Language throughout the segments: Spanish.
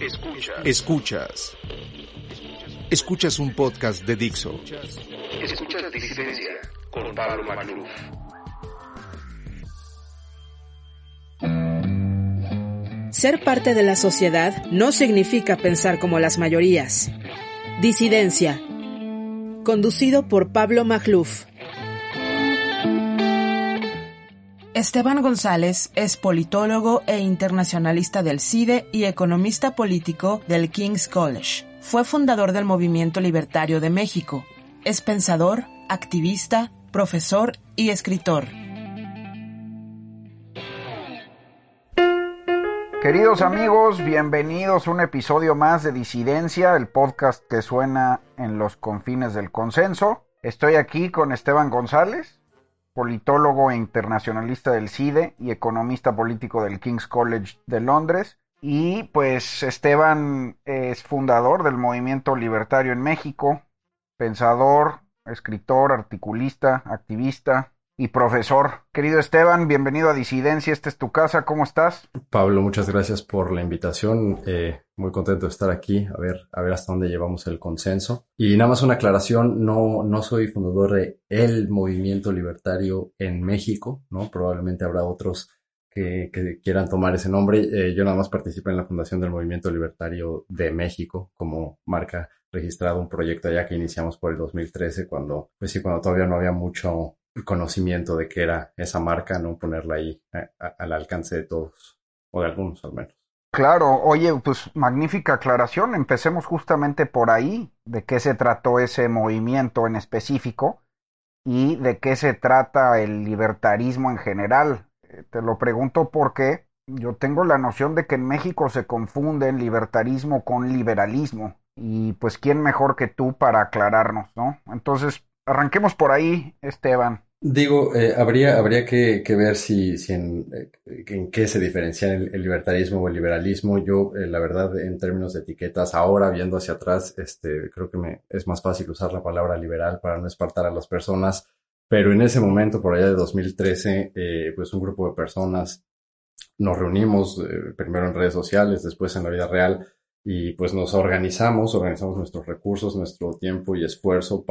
Escuchas un podcast de Dixo. Escuchas Disidencia con Pablo Magluf. Ser parte de la sociedad no significa pensar como las mayorías. Disidencia. Conducido por Pablo Magluf. Esteban González es politólogo e internacionalista del CIDE y economista político del King's College. Fue fundador del Movimiento Libertario de México. Es pensador, activista, profesor y escritor. Queridos amigos, bienvenidos a un episodio más de Disidencia, el podcast que suena en los confines del consenso. Estoy aquí con Esteban González, politólogo e internacionalista del CIDE y economista político del King's College de Londres. Y pues Esteban es fundador del Movimiento Libertario en México, pensador, escritor, articulista, activista y profesor. Querido Esteban, bienvenido a Disidencia, esta es tu casa, ¿cómo estás? Pablo, muchas gracias por la invitación, muy contento de estar aquí, a ver hasta dónde llevamos el consenso. Y nada más una aclaración, no soy fundador de el Movimiento Libertario en México, ¿no? Probablemente habrá otros que quieran tomar ese nombre. Yo nada más participé en la fundación del Movimiento Libertario de México como marca registrada, un proyecto allá que iniciamos por el 2013, cuando todavía no había mucho conocimiento de qué era esa marca, no ponerla ahí al alcance de todos, o de algunos al menos. Claro, oye, pues magnífica aclaración, empecemos justamente por ahí, de qué se trató ese movimiento en específico y de qué se trata el libertarismo en general. Te lo pregunto porque yo tengo la noción de que en México se confunden libertarismo con liberalismo, y pues quién mejor que tú para aclararnos, ¿no? Entonces, arranquemos por ahí, Esteban. Digo, habría que ver si en qué se diferencia el libertarismo o el liberalismo. Yo, la verdad, en términos de etiquetas, ahora viendo hacia atrás, creo que es más fácil usar la palabra liberal para no espantar a las personas. Pero en ese momento, por allá de 2013, pues un grupo de personas nos reunimos, primero en redes sociales, después en la vida real, y pues nos organizamos nuestros recursos, nuestro tiempo y esfuerzo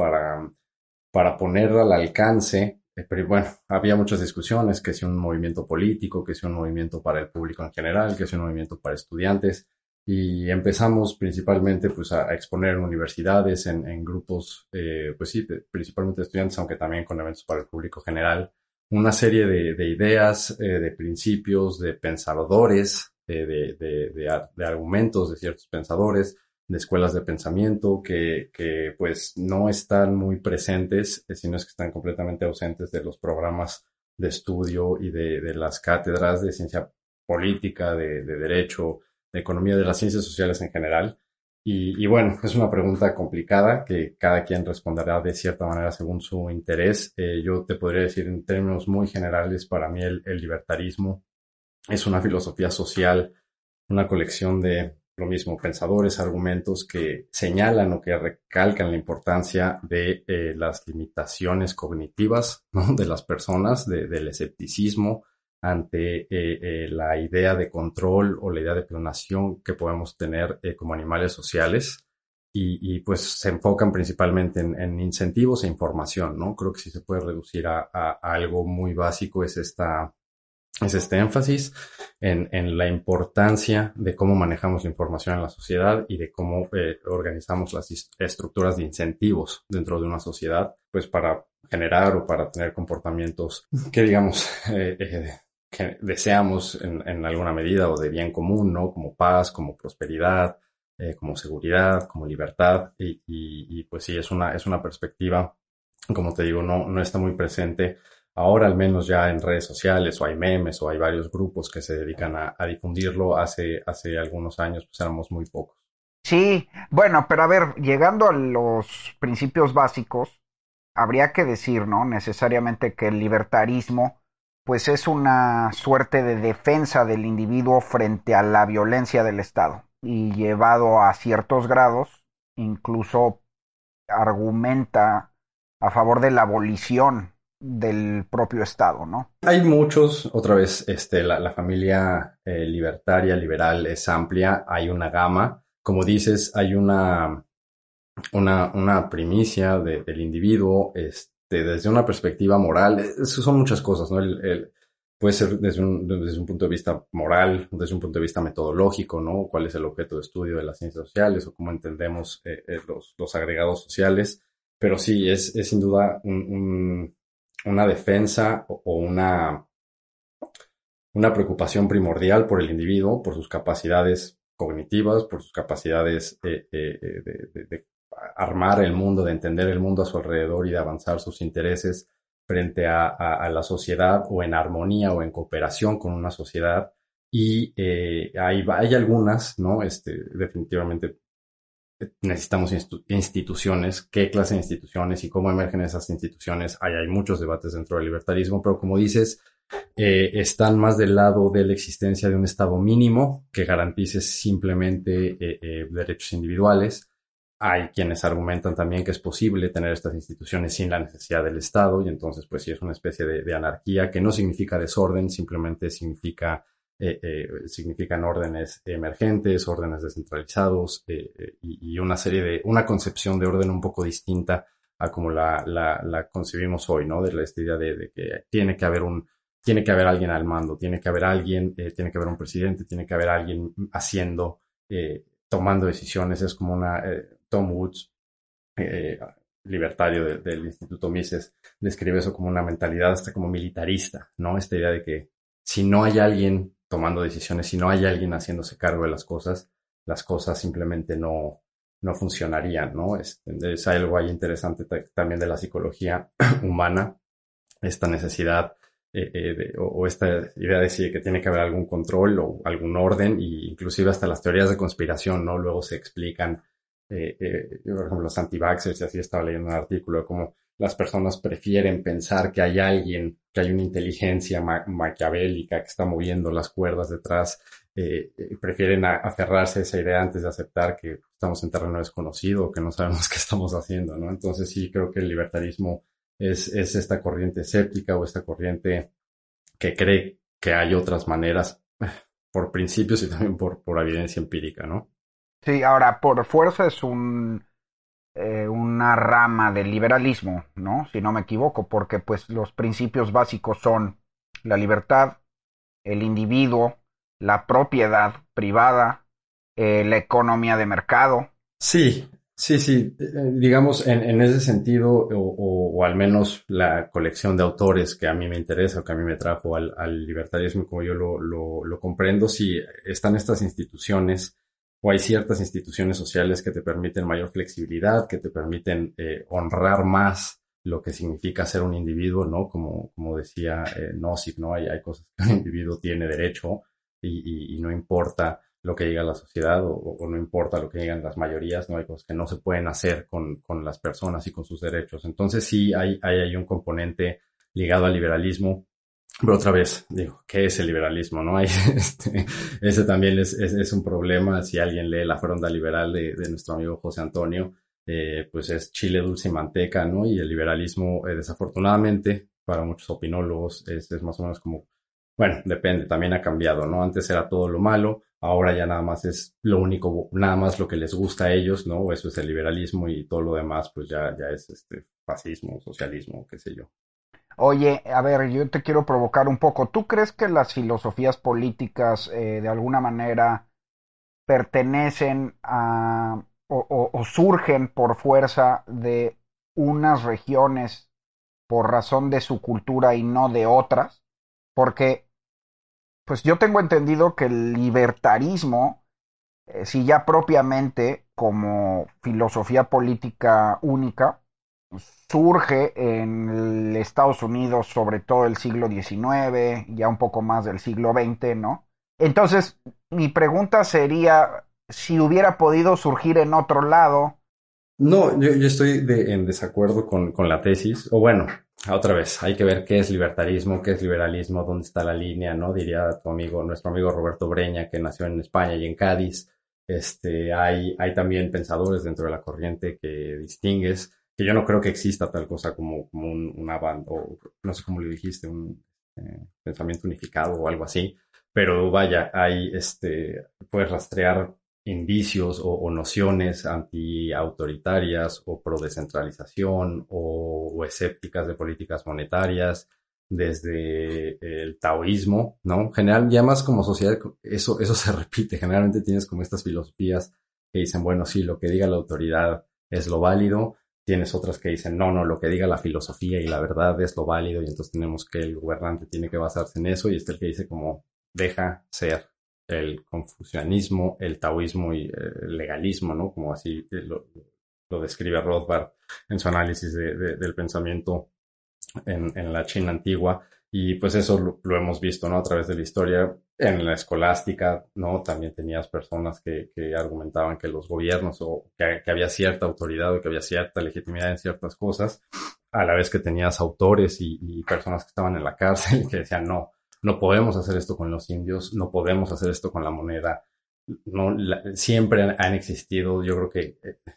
para poner al alcance. Pero bueno, había muchas discusiones, que si un movimiento político, que si un movimiento para el público en general, que si un movimiento para estudiantes, y empezamos principalmente pues a exponer en universidades, en grupos, pues sí, principalmente de estudiantes, aunque también con eventos para el público general, una serie de ideas, de principios, de pensadores, de argumentos de ciertos pensadores, de escuelas de pensamiento que pues no están muy presentes, sino es que están completamente ausentes de los programas de estudio y de las cátedras de ciencia política, de derecho, de economía, de las ciencias sociales en general. Y bueno, es una pregunta complicada que cada quien responderá de cierta manera según su interés. Yo te podría decir en términos muy generales, para mí el libertarismo es una filosofía social, una colección de lo mismo, pensadores, argumentos que señalan o que recalcan la importancia de las limitaciones cognitivas, ¿no?, de las personas, del escepticismo ante la idea de control o la idea de planeación que podemos tener como animales sociales, y pues se enfocan principalmente en incentivos e información, ¿no? Creo que si se puede reducir a algo muy básico es este énfasis en la importancia de cómo manejamos la información en la sociedad y de cómo organizamos las estructuras de incentivos dentro de una sociedad, pues para generar o para tener comportamientos que digamos que deseamos en alguna medida, o de bien común, ¿no? Como paz, como prosperidad, como seguridad, como libertad, y pues sí, es una perspectiva, como te digo, no está muy presente. Ahora al menos ya en redes sociales, o hay memes, o hay varios grupos que se dedican a difundirlo. Hace algunos años pues éramos muy pocos. Sí, bueno, pero a ver, llegando a los principios básicos, habría que decir, ¿no?, necesariamente que el libertarismo pues es una suerte de defensa del individuo frente a la violencia del Estado, y llevado a ciertos grados, incluso argumenta a favor de la abolición del propio Estado, ¿no? Hay muchos, otra vez, la familia libertaria, liberal es amplia, hay una gama. Como dices, hay una primicia del individuo, desde una perspectiva moral. Eso son muchas cosas, ¿no? Puede ser desde un punto de vista moral, desde un punto de vista metodológico, ¿no? ¿Cuál es el objeto de estudio de las ciencias sociales o cómo entendemos los agregados sociales? Pero sí, es sin duda una defensa o una preocupación primordial por el individuo, por sus capacidades cognitivas, por sus capacidades de armar el mundo, de entender el mundo a su alrededor y de avanzar sus intereses frente a la sociedad, o en armonía o en cooperación con una sociedad. Y hay algunas, ¿no? Definitivamente necesitamos instituciones. ¿Qué clase de instituciones y cómo emergen esas instituciones? Hay muchos debates dentro del libertarismo, pero como dices, están más del lado de la existencia de un Estado mínimo que garantice simplemente derechos individuales. Hay quienes argumentan también que es posible tener estas instituciones sin la necesidad del Estado, y entonces pues sí es una especie de anarquía que no significa desorden, simplemente significan órdenes emergentes, órdenes descentralizados, y una concepción de orden un poco distinta a como la concebimos hoy, ¿no? De esta idea de que tiene que haber alguien al mando, tiene que haber un presidente, tiene que haber alguien tomando decisiones. Es como Tom Woods, libertario del Instituto Mises, describe eso como una mentalidad hasta como militarista, ¿no? Esta idea de que si no hay alguien tomando decisiones, si no hay alguien haciéndose cargo de las cosas simplemente no funcionarían, ¿no? Es algo ahí interesante también de la psicología humana, esta necesidad o esta idea de que tiene que haber algún control o algún orden, y inclusive hasta las teorías de conspiración, ¿no? Luego se explican, por ejemplo, los anti-vaxxers, y así estaba leyendo un artículo de cómo las personas prefieren pensar que hay alguien, que hay una inteligencia maquiavélica que está moviendo las cuerdas detrás, prefieren aferrarse a esa idea antes de aceptar que estamos en terreno desconocido, que no sabemos qué estamos haciendo, ¿no? Entonces sí creo que el libertarismo es esta corriente escéptica, o esta corriente que cree que hay otras maneras, por principios y también por evidencia empírica, ¿no? Sí, ahora, por fuerza es una rama del liberalismo, ¿no? Si no me equivoco, porque pues los principios básicos son la libertad, el individuo, la propiedad privada, la economía de mercado. Sí. Digamos, en ese sentido, o al menos la colección de autores que a mí me interesa o que a mí me trajo al libertarismo, como yo lo comprendo, sí están estas instituciones, o hay ciertas instituciones sociales que te permiten mayor flexibilidad, que te permiten honrar más lo que significa ser un individuo, ¿no? Como decía Nozick, ¿no? Hay cosas que un individuo tiene derecho, y no importa lo que diga la sociedad, o no importa lo que digan las mayorías, no hay cosas que no se pueden hacer con las personas y con sus derechos. Entonces sí hay un componente ligado al liberalismo, pero otra vez digo, ¿qué es el liberalismo? ¿No? Ese también es un problema. Si alguien lee La Fronda Liberal de nuestro amigo José Antonio, pues es chile, dulce y manteca, ¿no? Y el liberalismo, desafortunadamente, para muchos opinólogos, es más o menos como, bueno, depende, también ha cambiado, ¿no? Antes era todo lo malo, ahora ya nada más es lo único, nada más lo que les gusta a ellos, ¿no? Eso es el liberalismo, y todo lo demás pues ya es fascismo, socialismo, qué sé yo. Oye, a ver, yo te quiero provocar un poco. ¿Tú crees que las filosofías políticas de alguna manera pertenecen a o surgen por fuerza de unas regiones por razón de su cultura y no de otras? Porque pues yo tengo entendido que el libertarismo, si ya propiamente como filosofía política única, surge en Estados Unidos, sobre todo el siglo XIX, ya un poco más del siglo XX, ¿no? Entonces, mi pregunta sería si hubiera podido surgir en otro lado. No, yo estoy en desacuerdo con la tesis, o bueno, otra vez, hay que ver qué es libertarismo, qué es liberalismo, dónde está la línea, ¿no? Diría nuestro amigo Roberto Breña, que nació en España y en Cádiz. Hay también pensadores dentro de la corriente que distingues, que yo no creo que exista tal cosa como una banda, o no sé cómo le dijiste, un pensamiento unificado o algo así, pero vaya, puedes rastrear indicios o nociones anti-autoritarias o pro-descentralización o escépticas de políticas monetarias, desde el taoísmo, ¿no? En general, ya más como sociedad, eso se repite. Generalmente tienes como estas filosofías que dicen, bueno, sí, lo que diga la autoridad es lo válido. Tienes otras que dicen, no, lo que diga la filosofía y la verdad es lo válido, y entonces tenemos que el gobernante tiene que basarse en eso, y está el que dice como, deja ser el confucianismo, el taoísmo y el legalismo, ¿no? Como así lo describe Rothbard en su análisis del pensamiento en la China antigua. Y pues eso lo hemos visto, ¿no? A través de la historia. En la escolástica, ¿no? También tenías personas que argumentaban que los gobiernos o que había cierta autoridad o que había cierta legitimidad en ciertas cosas, a la vez que tenías autores y personas que estaban en la cárcel que decían, no podemos hacer esto con los indios, no podemos hacer esto con la moneda. No, siempre han existido, yo creo que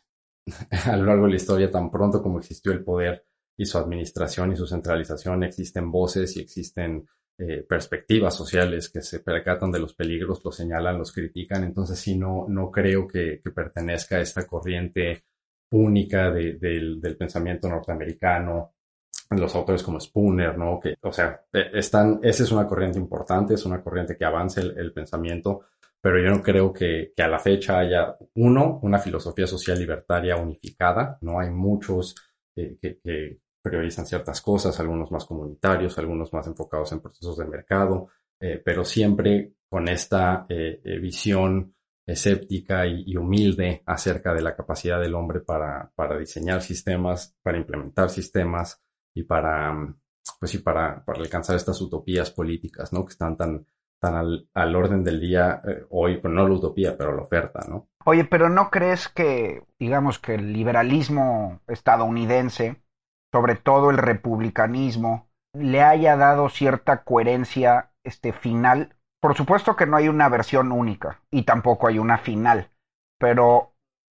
a lo largo de la historia, tan pronto como existió el poder y su administración y su centralización, existen voces y existen perspectivas sociales que se percatan de los peligros, los señalan, los critican. Entonces sí, no creo que pertenezca a esta corriente única del pensamiento norteamericano, los autores como Spooner, ¿no? Que, o sea, esa es una corriente importante, es una corriente que avanza el pensamiento, pero yo no creo que a la fecha haya, una filosofía social libertaria unificada, ¿no? Hay muchos que priorizan ciertas cosas, algunos más comunitarios, algunos más enfocados en procesos de mercado, pero siempre con esta visión escéptica y humilde acerca de la capacidad del hombre para diseñar sistemas, para implementar sistemas y para alcanzar estas utopías políticas, ¿no? Que están tan al orden del día hoy, pues no la utopía, pero la oferta, ¿no? Oye, pero ¿no crees que, digamos, que el liberalismo estadounidense, sobre todo el republicanismo, le haya dado cierta coherencia final? Por supuesto que no hay una versión única y tampoco hay una final, pero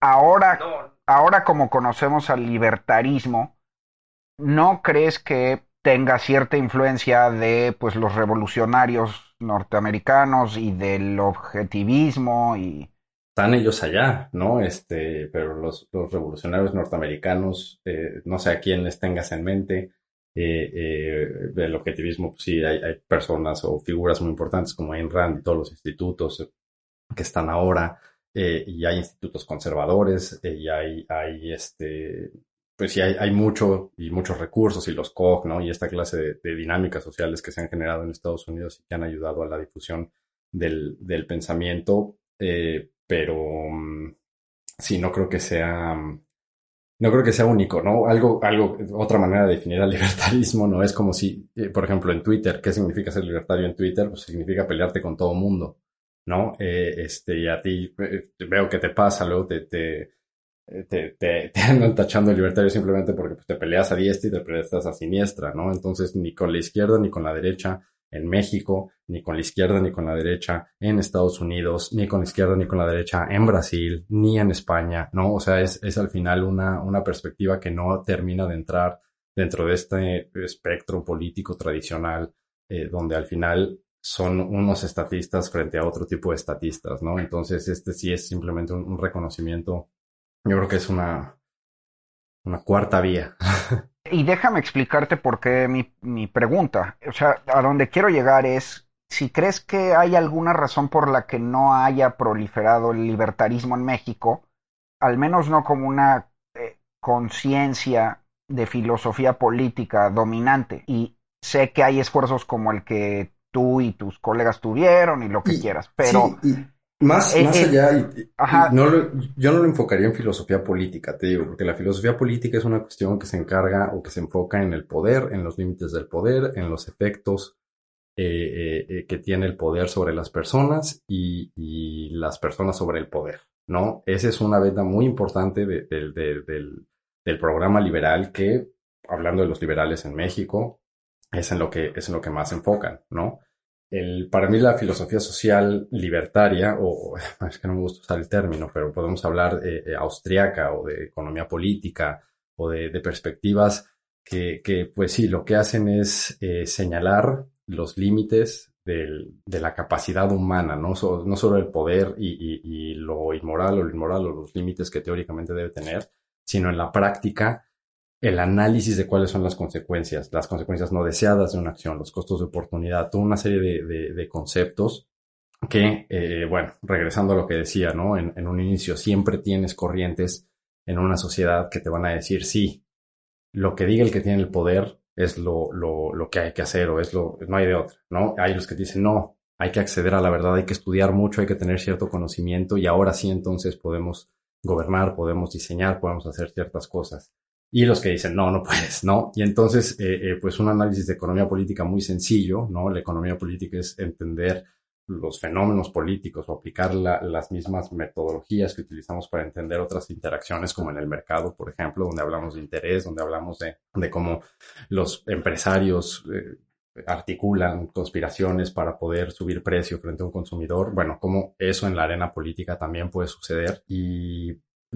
ahora como conocemos al libertarismo, ¿no crees que tenga cierta influencia de pues los revolucionarios norteamericanos y del objetivismo y Están ellos allá, ¿no? Pero los revolucionarios norteamericanos, no sé a quién les tengas en mente. El objetivismo, pues sí, hay personas o figuras muy importantes como Ayn Rand y todos los institutos que están ahora, y hay institutos conservadores, y pues sí, hay muchos recursos, y los Koch, ¿no? Y esta clase de dinámicas sociales que se han generado en Estados Unidos y que han ayudado a la difusión del pensamiento, pero sí, no creo que sea único, ¿no? Otra manera de definir al libertarismo, ¿no? Es como si, por ejemplo, en Twitter, ¿qué significa ser libertario en Twitter? Pues significa pelearte con todo mundo, ¿no? Y a ti veo que te pasa, luego te andan tachando de libertario simplemente porque pues, te peleas a diestra y te peleas a siniestra, ¿no? Entonces, ni con la izquierda ni con la derecha en México, ni con la izquierda ni con la derecha en Estados Unidos, ni con la izquierda ni con la derecha en Brasil, ni en España, ¿no? O sea, es al final una perspectiva que no termina de entrar dentro de este espectro político tradicional, donde al final son unos estatistas frente a otro tipo de estatistas, ¿no? Entonces, sí es simplemente un reconocimiento. Yo creo que es una cuarta vía. Y déjame explicarte por qué mi pregunta. O sea, a donde quiero llegar es si crees que hay alguna razón por la que no haya proliferado el libertarismo en México, al menos no como una conciencia de filosofía política dominante. Y sé que hay esfuerzos como el que tú y tus colegas tuvieron y lo que quieras, pero sí, más allá, ajá. yo no lo enfocaría en filosofía política, te digo, porque la filosofía política es una cuestión que se encarga o que se enfoca en el poder, en los límites del poder, en los efectos que tiene el poder sobre las personas y las personas sobre el poder, ¿no? Esa es una veta muy importante del programa liberal que, hablando de los liberales en México, es en lo que más se enfocan, ¿no? Para mí la filosofía social libertaria, o es que no me gusta usar el término, pero podemos hablar austriaca o de economía política de perspectivas que pues sí, lo que hacen es señalar los límites de la capacidad humana, no solo el poder y lo inmoral o los límites que teóricamente debe tener, sino en la práctica el análisis de cuáles son las consecuencias no deseadas de una acción, los costos de oportunidad, toda una serie de conceptos que, bueno, regresando a lo que decía, ¿no? En un inicio siempre tienes corrientes en una sociedad que te van a decir, sí, lo que diga el que tiene el poder es lo que hay que hacer no hay de otra, ¿no? Hay los que dicen, no, hay que acceder a la verdad, hay que estudiar mucho, hay que tener cierto conocimiento y ahora sí entonces podemos gobernar, podemos diseñar, podemos hacer ciertas cosas. Y los que dicen, no, no puedes, ¿no? Y entonces, pues un análisis de economía política muy sencillo, ¿no? La economía política es entender los fenómenos políticos o aplicar las mismas metodologías que utilizamos para entender otras interacciones como en el mercado, por ejemplo, donde hablamos de interés, donde hablamos de cómo los empresarios articulan conspiraciones para poder subir precio frente a un consumidor. Bueno, cómo eso en la arena política también puede suceder y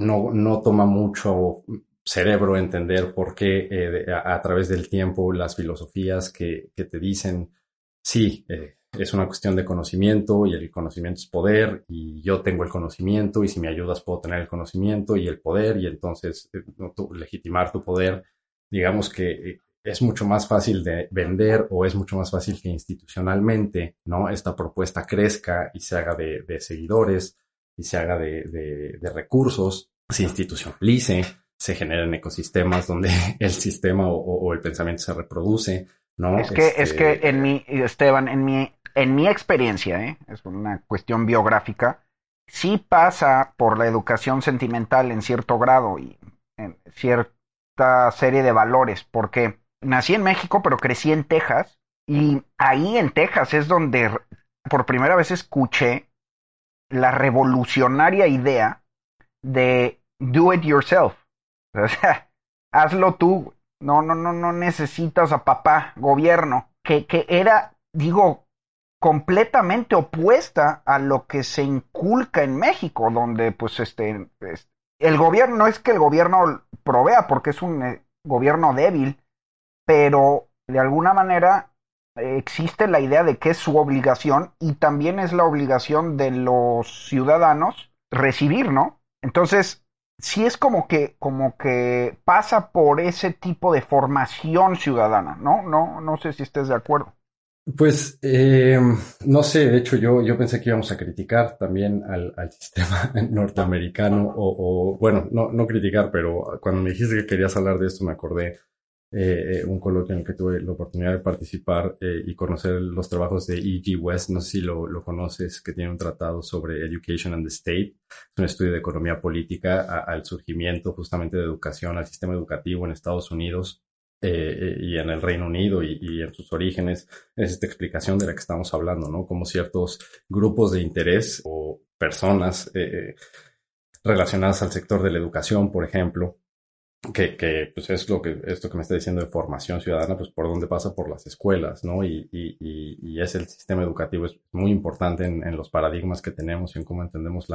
no toma mucho cerebro entender por qué a través del tiempo las filosofías que te dicen, sí, es una cuestión de conocimiento y el conocimiento es poder y yo tengo el conocimiento y si me ayudas puedo tener el conocimiento y el poder y entonces legitimar tu poder, digamos que es mucho más fácil de vender o es mucho más fácil que institucionalmente, ¿no? Esta propuesta crezca y se haga de seguidores y se haga de recursos, se institucionalice, se generen ecosistemas donde el sistema o el pensamiento se reproduce, ¿no? Es que Esteban, en mi experiencia, es una cuestión biográfica, sí pasa por la educación sentimental en cierto grado y en cierta serie de valores, porque nací en México, pero crecí en Texas, y ahí en Texas es donde por primera vez escuché la revolucionaria idea de do it yourself. O sea, hazlo tú. No necesitas a papá, gobierno, que era, digo, completamente opuesta a lo que se inculca en México, donde pues el gobierno, no es que el gobierno provea porque es un gobierno débil, pero de alguna manera existe la idea de que es su obligación y también es la obligación de los ciudadanos recibir, ¿no? Entonces, sí es como que pasa por ese tipo de formación ciudadana, ¿no? No sé si estés de acuerdo. Pues no sé, de hecho yo pensé que íbamos a criticar también al sistema norteamericano o bueno, no criticar, pero cuando me dijiste que querías hablar de esto me acordé un coloquio en el que tuve la oportunidad de participar y conocer los trabajos de E.G. West, no sé si lo conoces, que tiene un tratado sobre Education and the State, es un estudio de economía política al surgimiento justamente de educación, al sistema educativo en Estados Unidos y en el Reino Unido y en sus orígenes, es esta explicación de la que estamos hablando, ¿no? Como ciertos grupos de interés o personas relacionadas al sector de la educación, por ejemplo, que pues es esto que me está diciendo de formación ciudadana, pues por dónde pasa por las escuelas, ¿no? Y es el sistema educativo, es muy importante en los paradigmas que tenemos y en cómo entendemos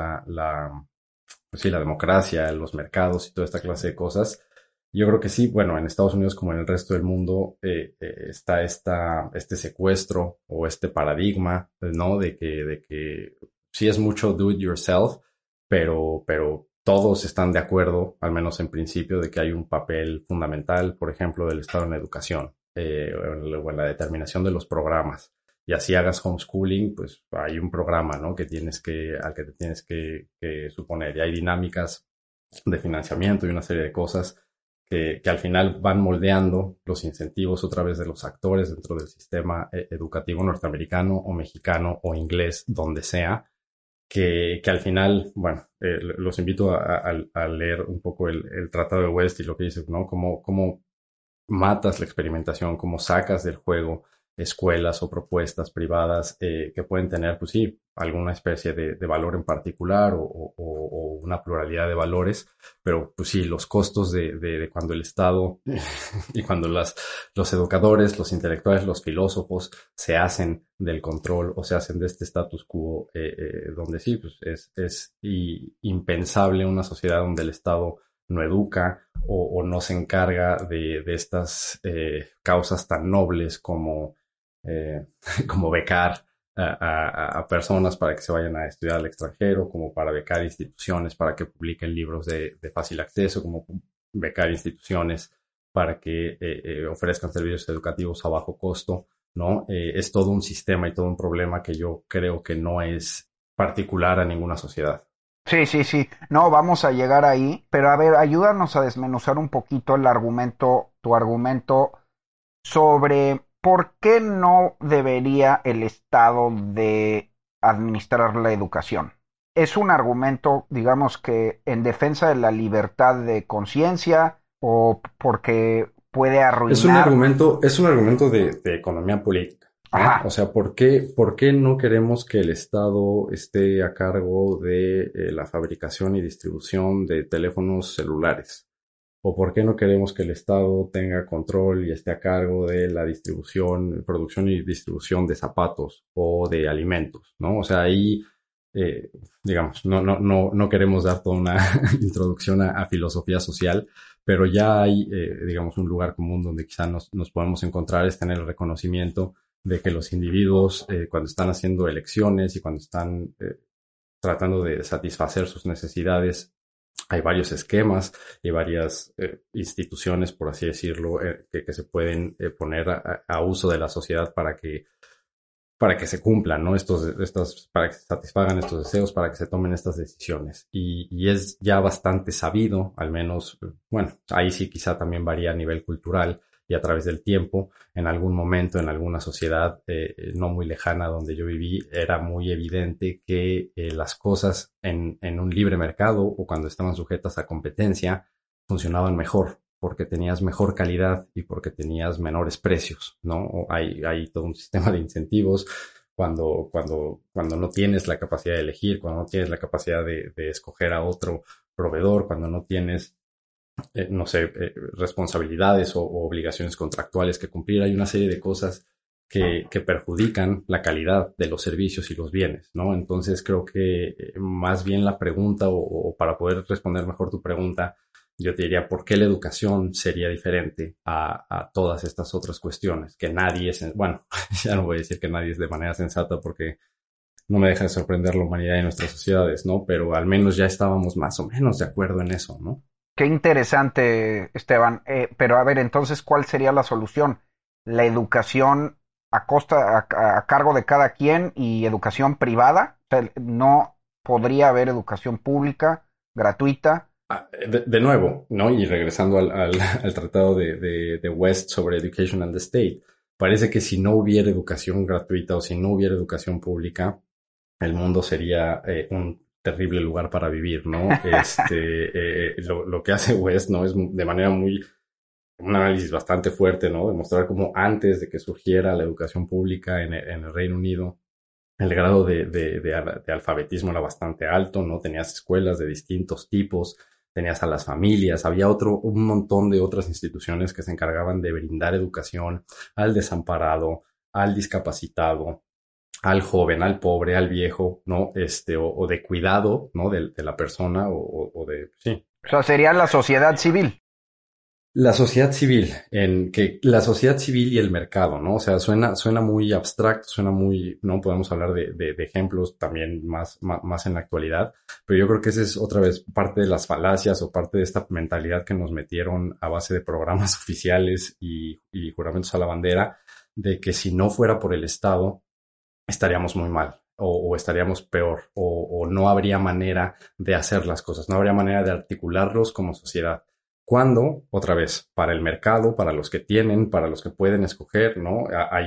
pues sí, la democracia, los mercados y toda esta clase de cosas. Yo creo que sí, bueno, en Estados Unidos como en el resto del mundo está este secuestro o este paradigma, ¿no? De que sí es mucho do it yourself, pero todos están de acuerdo, al menos en principio, de que hay un papel fundamental, por ejemplo, del Estado en la educación o en la determinación de los programas. Y así hagas homeschooling, pues hay un programa, ¿no? Al que te tienes que suponer. Y hay dinámicas de financiamiento y una serie de cosas que al final van moldeando los incentivos otra vez de los actores dentro del sistema educativo norteamericano o mexicano o inglés, donde sea, que al final, bueno, los invito a leer un poco el Tratado de West y lo que dice, ¿no? Cómo matas la experimentación, cómo sacas del juego escuelas o propuestas privadas que pueden tener, pues sí, alguna especie de valor en particular o una pluralidad de valores, pero pues sí, los costos de cuando el Estado y cuando los educadores, los intelectuales, los filósofos se hacen del control o se hacen de este status quo donde sí, pues es impensable una sociedad donde el Estado no educa o no se encarga de estas causas tan nobles como becar a personas para que se vayan a estudiar al extranjero, como para becar instituciones para que publiquen libros de fácil acceso, como becar instituciones para que ofrezcan servicios educativos a bajo costo, ¿no? Es todo un sistema y todo un problema que yo creo que no es particular a ninguna sociedad. Sí, sí, sí. No, vamos a llegar ahí, pero a ver, ayúdanos a desmenuzar un poquito tu argumento sobre por qué no debería el Estado de administrar la educación. ¿Es un argumento, digamos, que en defensa de la libertad de conciencia o porque puede arruinar? Es un argumento de economía política, ¿no? Ajá. O sea, ¿por qué no queremos que el Estado esté a cargo de la fabricación y distribución de teléfonos celulares? ¿O por qué no queremos que el Estado tenga control y esté a cargo de la distribución, producción y distribución de zapatos o de alimentos, ¿no? O sea, ahí, digamos, no queremos dar toda una introducción a filosofía social, pero ya hay, digamos, un lugar común donde quizá nos podemos encontrar, está en el reconocimiento de que los individuos, cuando están haciendo elecciones y cuando están tratando de satisfacer sus necesidades, hay varios esquemas y varias instituciones, por así decirlo, que se pueden poner a uso de la sociedad para que se cumplan, ¿no? Para que se satisfagan estos deseos, para que se tomen estas decisiones. Y es ya bastante sabido, al menos, bueno, ahí sí quizá también varía a nivel cultural y a través del tiempo. En algún momento, en alguna sociedad no muy lejana donde yo viví, era muy evidente que las cosas en un libre mercado o cuando estaban sujetas a competencia funcionaban mejor, porque tenías mejor calidad y porque tenías menores precios, ¿no? Hay todo un sistema de incentivos cuando no tienes la capacidad de elegir, cuando no tienes la capacidad de escoger a otro proveedor, cuando no tienes, responsabilidades o obligaciones contractuales que cumplir. Hay una serie de cosas que perjudican la calidad de los servicios y los bienes, ¿no? Entonces creo que más bien la pregunta, o para poder responder mejor tu pregunta, yo te diría, ¿por qué la educación sería diferente a todas estas otras cuestiones? Que nadie es, bueno, ya no voy a decir que nadie es de manera sensata porque no me deja de sorprender la humanidad y nuestras sociedades, ¿no? Pero al menos ya estábamos más o menos de acuerdo en eso, ¿no? Qué interesante, Esteban. Pero a ver, entonces, ¿cuál sería la solución? ¿La educación a cargo de cada quien y educación privada? O sea, ¿no podría haber educación pública, gratuita? De nuevo, ¿no? Y regresando al tratado de West sobre Education and the State, parece que si no hubiera educación gratuita o si no hubiera educación pública, el mundo sería un terrible lugar para vivir, ¿no? Lo que hace West, ¿no? Es de manera un análisis bastante fuerte, ¿no? Demostrar cómo antes de que surgiera la educación pública en el Reino Unido, el grado de alfabetismo era bastante alto, ¿no? Tenías escuelas de distintos tipos, tenías a las familias, había un montón de otras instituciones que se encargaban de brindar educación al desamparado, al discapacitado, al joven, al pobre, al viejo, ¿no? O de cuidado, ¿no? De la persona sí. O sea, sería la sociedad civil. La sociedad civil, la sociedad civil y el mercado, ¿no? O sea, suena muy abstracto, suena muy, ¿no? Podemos hablar de ejemplos también más en la actualidad, pero yo creo que esa es otra vez parte de las falacias o parte de esta mentalidad que nos metieron a base de programas oficiales y juramentos a la bandera, de que si no fuera por el Estado, estaríamos muy mal. O estaríamos peor, o no habría manera de hacer las cosas, no habría manera de articularlos como sociedad. Cuando, otra vez, para el mercado, para los que tienen, para los que pueden escoger, ¿no?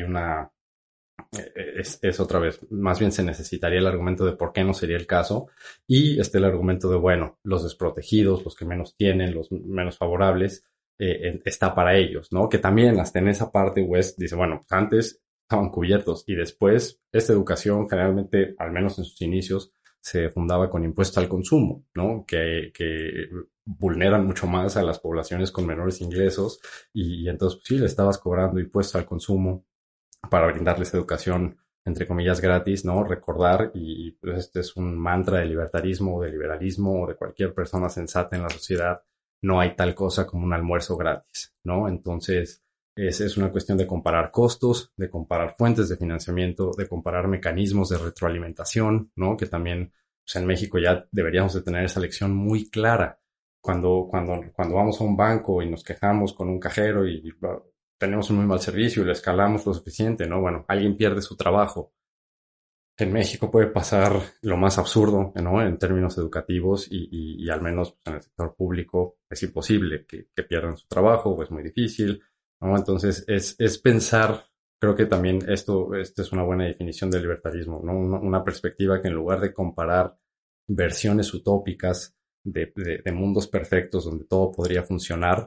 Es otra vez, más bien se necesitaría el argumento de por qué no sería el caso, y el argumento de, bueno, los desprotegidos, los que menos tienen, los menos favorables, está para ellos, ¿no? Que también hasta en esa parte West dice, bueno, pues antes estaban cubiertos y después esta educación generalmente, al menos en sus inicios, se fundaba con impuestos al consumo, ¿no? Que vulneran mucho más a las poblaciones con menores ingresos y entonces pues, sí, le estabas cobrando impuestos al consumo para brindarles educación, entre comillas, gratis, ¿no? Recordar, y pues, este es un mantra de libertarismo o de liberalismo o de cualquier persona sensata en la sociedad, no hay tal cosa como un almuerzo gratis, ¿no? Entonces, es una cuestión de comparar costos, de comparar fuentes de financiamiento, de comparar mecanismos de retroalimentación, ¿no? Que también, pues en México ya deberíamos de tener esa lección muy clara. Cuando vamos a un banco y nos quejamos con un cajero y tenemos un muy mal servicio y lo escalamos lo suficiente, ¿no? Bueno, alguien pierde su trabajo. En México puede pasar lo más absurdo, ¿no? En términos educativos y al menos pues, en el sector público es imposible que pierdan su trabajo o es muy difícil, ¿no? Entonces es pensar, creo que también esta es una buena definición del libertarismo, ¿no? Una perspectiva que en lugar de comparar versiones utópicas de mundos perfectos donde todo podría funcionar,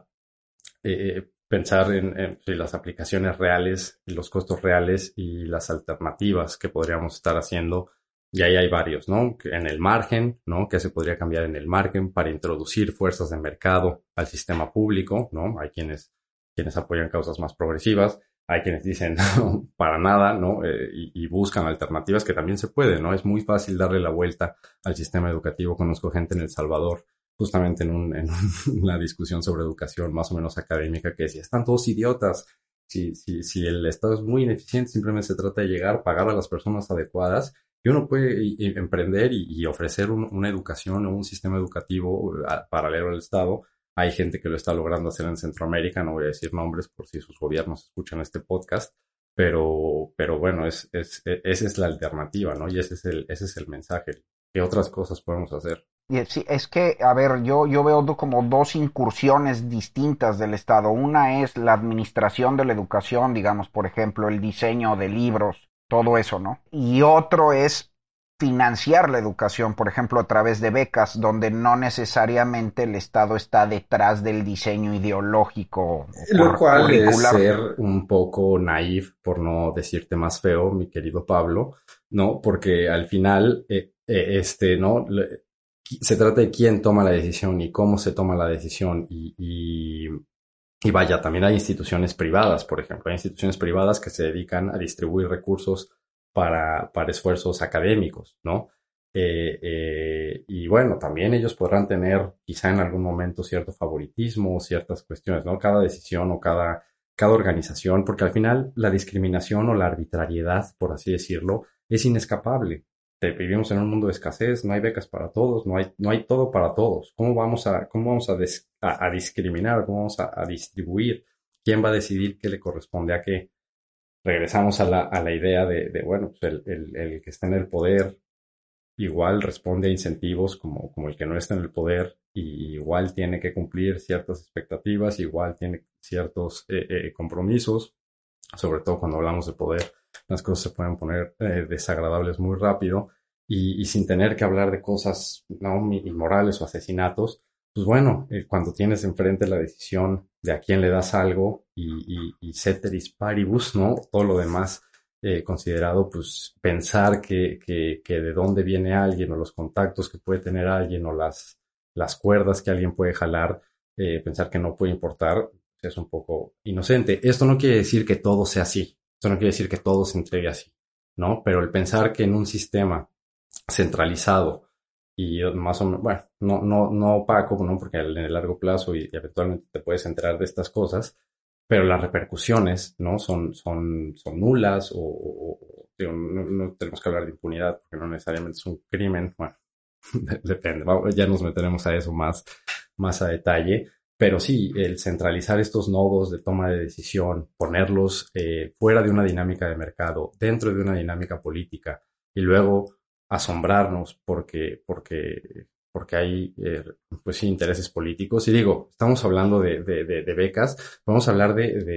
pensar en las aplicaciones reales y los costos reales y las alternativas que podríamos estar haciendo. Y ahí hay varios, ¿no? En el margen, ¿no? Que se podría cambiar en el margen para introducir fuerzas de mercado al sistema público, ¿no? Hay quienes apoyan causas más progresivas, hay quienes dicen no, para nada, ¿no? Y buscan alternativas que también se puede, ¿no? Es muy fácil darle la vuelta al sistema educativo. Conozco gente en El Salvador justamente en una discusión sobre educación más o menos académica que decía, están todos idiotas, si el Estado es muy ineficiente, simplemente se trata de llegar, pagar a las personas adecuadas y uno puede emprender y ofrecer una educación o un sistema educativo paralelo al Estado. Hay gente que lo está logrando hacer en Centroamérica, no voy a decir nombres por si sus gobiernos escuchan este podcast, pero bueno, esa es la alternativa, ¿no? Y ese es el mensaje. ¿Qué otras cosas podemos hacer? Sí, es que, a ver, yo veo como dos incursiones distintas del Estado. Una es la administración de la educación, digamos, por ejemplo, el diseño de libros, todo eso, ¿no? Y otro es financiar la educación, por ejemplo, a través de becas, donde no necesariamente el Estado está detrás del diseño ideológico Lo cual curricular. Es ser un poco naif, por no decirte más feo, mi querido Pablo, ¿no? Porque al final, ¿no? Se trata de quién toma la decisión y cómo se toma la decisión y vaya, también hay instituciones privadas, por ejemplo, hay instituciones privadas que se dedican a distribuir recursos para esfuerzos académicos, ¿no? Y bueno, también ellos podrán tener quizá en algún momento cierto favoritismo o ciertas cuestiones, ¿no? Cada decisión o cada organización, porque al final la discriminación o la arbitrariedad, por así decirlo, es inescapable. Vivimos en un mundo de escasez, no hay becas para todos, no hay todo para todos. ¿Cómo vamos a discriminar? ¿Cómo vamos a distribuir? ¿Quién va a decidir qué le corresponde a qué? Regresamos a la idea de bueno, pues el que está en el poder igual responde a incentivos como el que no está en el poder y igual tiene que cumplir ciertas expectativas, igual tiene ciertos compromisos, sobre todo cuando hablamos de poder. Las cosas se pueden poner desagradables muy rápido y sin tener que hablar de cosas, ¿no?, inmorales o asesinatos. Pues bueno, cuando tienes enfrente la decisión de a quién le das algo y ceteris paribus, ¿no? Todo lo demás considerado, pues pensar que de dónde viene alguien o los contactos que puede tener alguien o las cuerdas que alguien puede jalar, pensar que no puede importar, es un poco inocente. Esto no quiere decir que todo sea así. Esto no quiere decir que todo se entregue así, ¿no? Pero el pensar que en un sistema centralizado y más o menos, bueno, no opaco, ¿no? Porque en el largo plazo y eventualmente te puedes enterar de estas cosas, pero las repercusiones, ¿no? Son nulas digo, no tenemos que hablar de impunidad porque no necesariamente es un crimen, bueno, depende, ya nos meteremos a eso más a detalle. Pero sí, el centralizar estos nodos de toma de decisión, ponerlos fuera de una dinámica de mercado, dentro de una dinámica política, y luego asombrarnos porque hay pues sí, intereses políticos. Y digo, estamos hablando de becas, vamos a hablar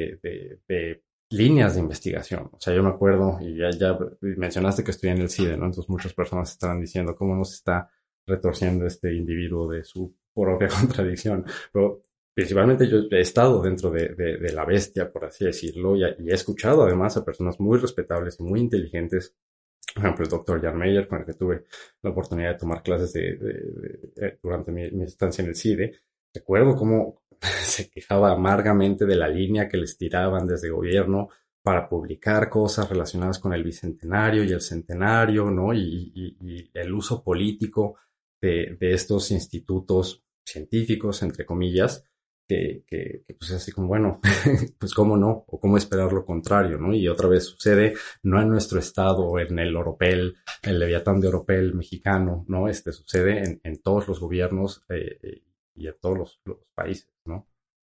de líneas de investigación. O sea, yo me acuerdo, y ya mencionaste que estoy en el CIDE, ¿no? Entonces muchas personas estarán diciendo cómo nos está retorciendo este individuo de su propia contradicción. Pero principalmente yo he estado dentro de la bestia, por así decirlo, y he escuchado además a personas muy respetables y muy inteligentes. Por ejemplo, el doctor Jan Meyer, con el que tuve la oportunidad de tomar clases durante mi estancia en el CIDE. Recuerdo cómo se quejaba amargamente de la línea que les tiraban desde gobierno para publicar cosas relacionadas con el bicentenario y el centenario, ¿no? Y el uso político de estos institutos científicos, entre comillas, que pues es así como, bueno, pues cómo no, o cómo esperar lo contrario, ¿no? Y otra vez sucede, no en nuestro estado, en el Oropel, el Leviatán de Oropel mexicano, ¿no? Sucede en todos los gobiernos y en todos los países, ¿no?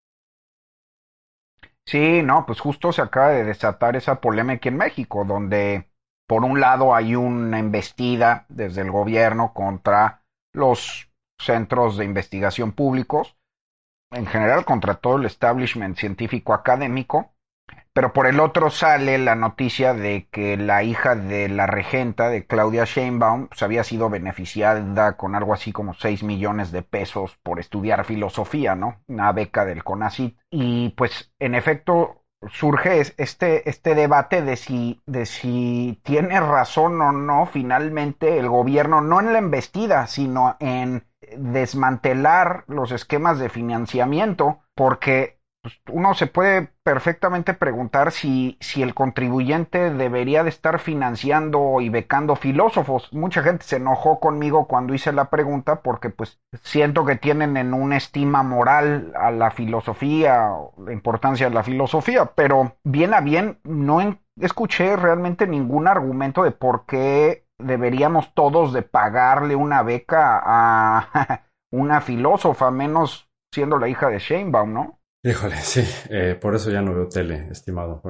Sí, no, pues justo se acaba de desatar esa polémica en México, donde por un lado hay una embestida desde el gobierno contra los centros de investigación públicos, en general contra todo el establishment científico académico, pero por el otro sale la noticia de que la hija de la regenta, de Claudia Sheinbaum, pues había sido beneficiada con algo así como 6 millones de pesos por estudiar filosofía, ¿no? Una beca del CONACYT. Y pues en efecto surge este debate de si tiene razón o no finalmente el gobierno, no en la embestida, sino en desmantelar los esquemas de financiamiento, porque pues, uno se puede perfectamente preguntar si el contribuyente debería de estar financiando y becando filósofos. Mucha gente se enojó conmigo cuando hice la pregunta porque pues siento que tienen en una estima moral a la filosofía, la importancia de la filosofía, pero bien a bien no escuché realmente ningún argumento de por qué deberíamos todos de pagarle una beca a una filósofa, menos siendo la hija de Sheinbaum, ¿no? Híjole, sí, por eso ya no veo tele, estimado.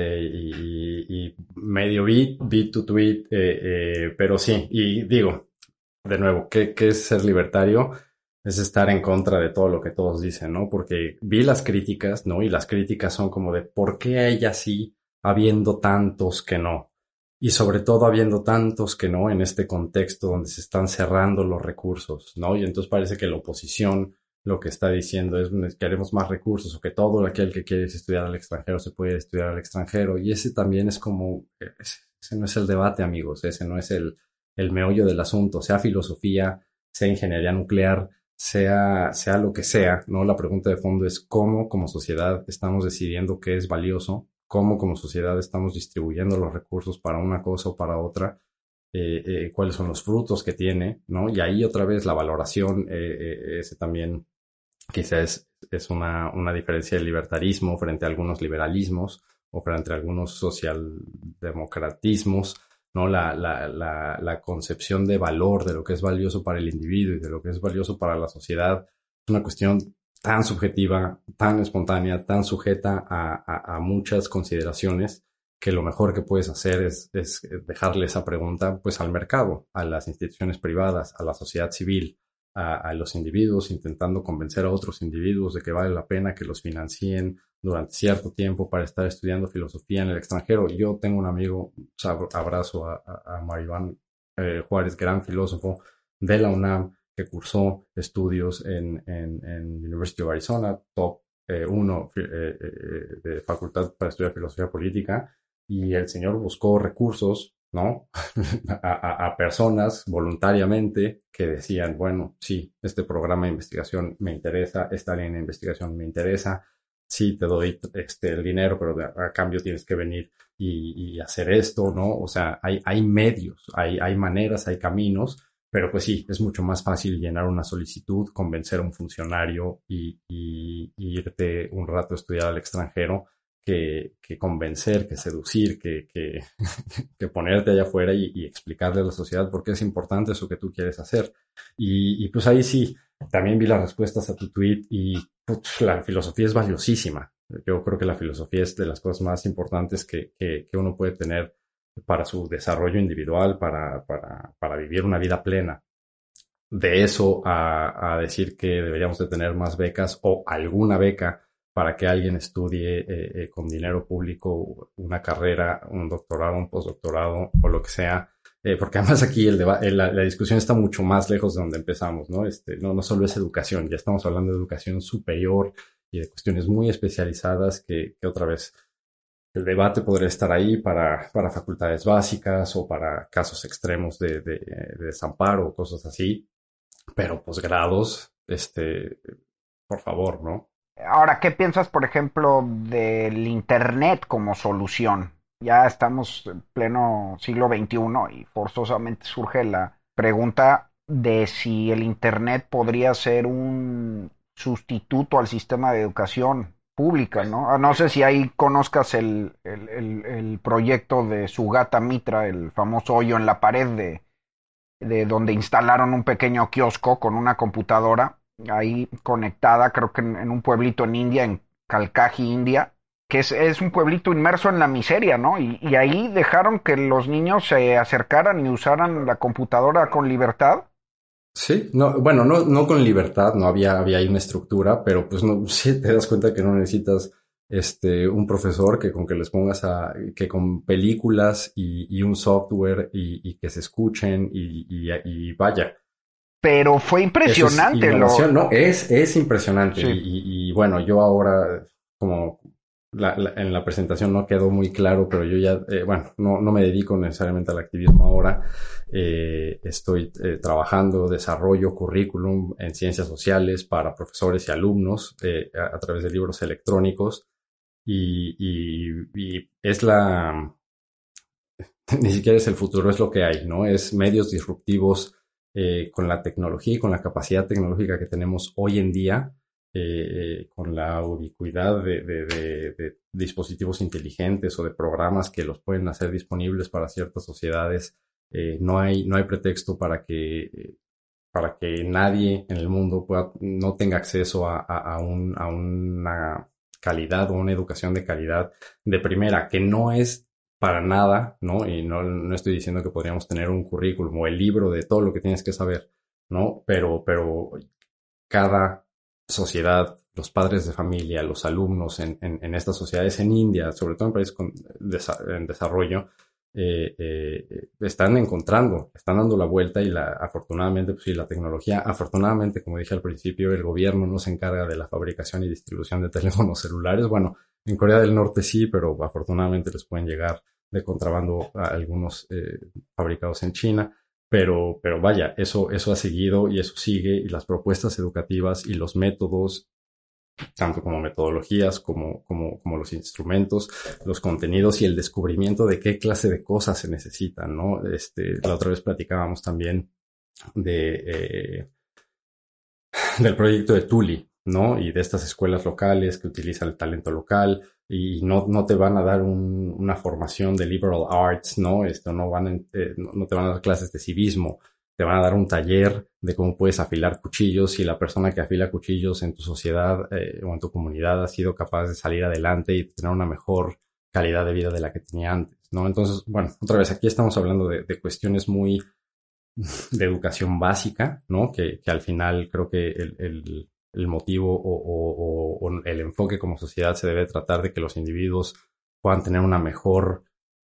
Y medio vi tu tweet, pero sí, y digo, de nuevo, ¿qué es ser libertario? Es estar en contra de todo lo que todos dicen, ¿no? Porque vi las críticas, ¿no? Y las críticas son como de ¿por qué a ella sí, habiendo tantos que no? Y sobre todo habiendo tantos que no en este contexto donde se están cerrando los recursos, ¿no? Y entonces parece que la oposición lo que está diciendo es queremos más recursos o que todo aquel que quiere estudiar al extranjero se puede estudiar al extranjero. Y ese también es como, ese no es el debate, amigos, ese no es el meollo del asunto, sea filosofía, sea ingeniería nuclear, sea lo que sea, ¿no? La pregunta de fondo es cómo como sociedad estamos decidiendo qué es valioso, cómo como sociedad estamos distribuyendo los recursos para una cosa o para otra, cuáles son los frutos que tiene, ¿no? Y ahí otra vez la valoración, ese también quizás es una diferencia del libertarismo frente a algunos liberalismos o frente a algunos socialdemocratismos, ¿no? La concepción de valor de lo que es valioso para el individuo y de lo que es valioso para la sociedad es una cuestión tan subjetiva, tan espontánea, tan sujeta a muchas consideraciones que lo mejor que puedes hacer es dejarle esa pregunta pues al mercado, a las instituciones privadas, a la sociedad civil, a los individuos, intentando convencer a otros individuos de que vale la pena que los financien durante cierto tiempo para estar estudiando filosofía en el extranjero. Yo tengo un amigo, abrazo a Maribán Juárez, gran filósofo de la UNAM, que cursó estudios en University of Arizona, top 1 de facultad para estudiar filosofía política, y el señor buscó recursos, ¿no? a personas voluntariamente que decían, bueno, sí, este programa de investigación me interesa, esta línea de investigación me interesa, sí, te doy el dinero, pero a cambio tienes que venir y hacer esto, ¿no? O sea, hay medios, hay maneras, hay caminos, pero pues sí, es mucho más fácil llenar una solicitud, convencer a un funcionario y irte un rato a estudiar al extranjero que convencer, que seducir, que ponerte allá afuera y explicarle a la sociedad por qué es importante eso que tú quieres hacer. Y pues ahí sí, también vi las respuestas a tu tweet y putz, la filosofía es valiosísima. Yo creo que la filosofía es de las cosas más importantes que uno puede tener para su desarrollo individual, para vivir una vida plena. De eso a decir que deberíamos de tener más becas o alguna beca para que alguien estudie con dinero público una carrera, un doctorado, un postdoctorado o lo que sea, porque además aquí la discusión está mucho más lejos de donde empezamos, ¿no? No solo es educación, ya estamos hablando de educación superior y de cuestiones muy especializadas que otra vez el debate podría estar ahí para facultades básicas o para casos extremos de desamparo o cosas así, pero posgrados, por favor, ¿no? Ahora, ¿qué piensas, por ejemplo, del Internet como solución? Ya estamos en pleno siglo XXI y forzosamente surge la pregunta de si el Internet podría ser un sustituto al sistema de educación pública, ¿no? No sé si ahí conozcas el proyecto de Sugata Mitra, el famoso hoyo en la pared de donde instalaron un pequeño kiosco con una computadora ahí conectada, creo que en un pueblito en India, en Kalkaji, India, que es un pueblito inmerso en la miseria, ¿no? Y ahí dejaron que los niños se acercaran y usaran la computadora con libertad. Sí, no, bueno, no con libertad, no había ahí una estructura, pero pues no, sí te das cuenta que no necesitas un profesor que con que les pongas que con películas y un software y que se escuchen y vaya. Pero fue Eso es impresionante innovación, ¿no? Es impresionante. Sí. Y bueno, yo ahora, como en la presentación no quedó muy claro, pero yo ya, bueno, no me dedico necesariamente al activismo ahora. Estoy trabajando, desarrollo currículum en ciencias sociales para profesores y alumnos a través de libros electrónicos. Y es ni siquiera es el futuro, es lo que hay, ¿no? Es medios disruptivos con la tecnología y con la capacidad tecnológica que tenemos hoy en día, con la ubicuidad de dispositivos inteligentes o de programas que los pueden hacer disponibles para ciertas sociedades. No hay pretexto para que nadie en el mundo no tenga acceso a una calidad o una educación de calidad de primera, que no es para nada, ¿no? Y no estoy diciendo que podríamos tener un currículum o el libro de todo lo que tienes que saber, ¿no? Pero cada sociedad, los padres de familia, los alumnos en estas sociedades en India, sobre todo en países en desarrollo, están dando la vuelta y afortunadamente, pues sí, la tecnología, afortunadamente, como dije al principio, el gobierno no se encarga de la fabricación y distribución de teléfonos celulares. Bueno, en Corea del Norte sí, pero afortunadamente les pueden llegar de contrabando a algunos fabricados en China. Pero vaya, eso ha seguido y eso sigue, y las propuestas educativas y los métodos, tanto como metodologías, como los instrumentos, los contenidos y el descubrimiento de qué clase de cosas se necesitan, ¿no? La otra vez platicábamos también del proyecto de Tuli, ¿no? Y de estas escuelas locales que utilizan el talento local y no te van a dar una formación de liberal arts, ¿no? No te van a dar clases de civismo. Te van a dar un taller de cómo puedes afilar cuchillos si la persona que afila cuchillos en tu sociedad o en tu comunidad ha sido capaz de salir adelante y tener una mejor calidad de vida de la que tenía antes, ¿no? Entonces, bueno, otra vez, aquí estamos hablando de cuestiones muy de educación básica, ¿no? Que al final creo que el motivo o el enfoque como sociedad se debe tratar de que los individuos puedan tener una mejor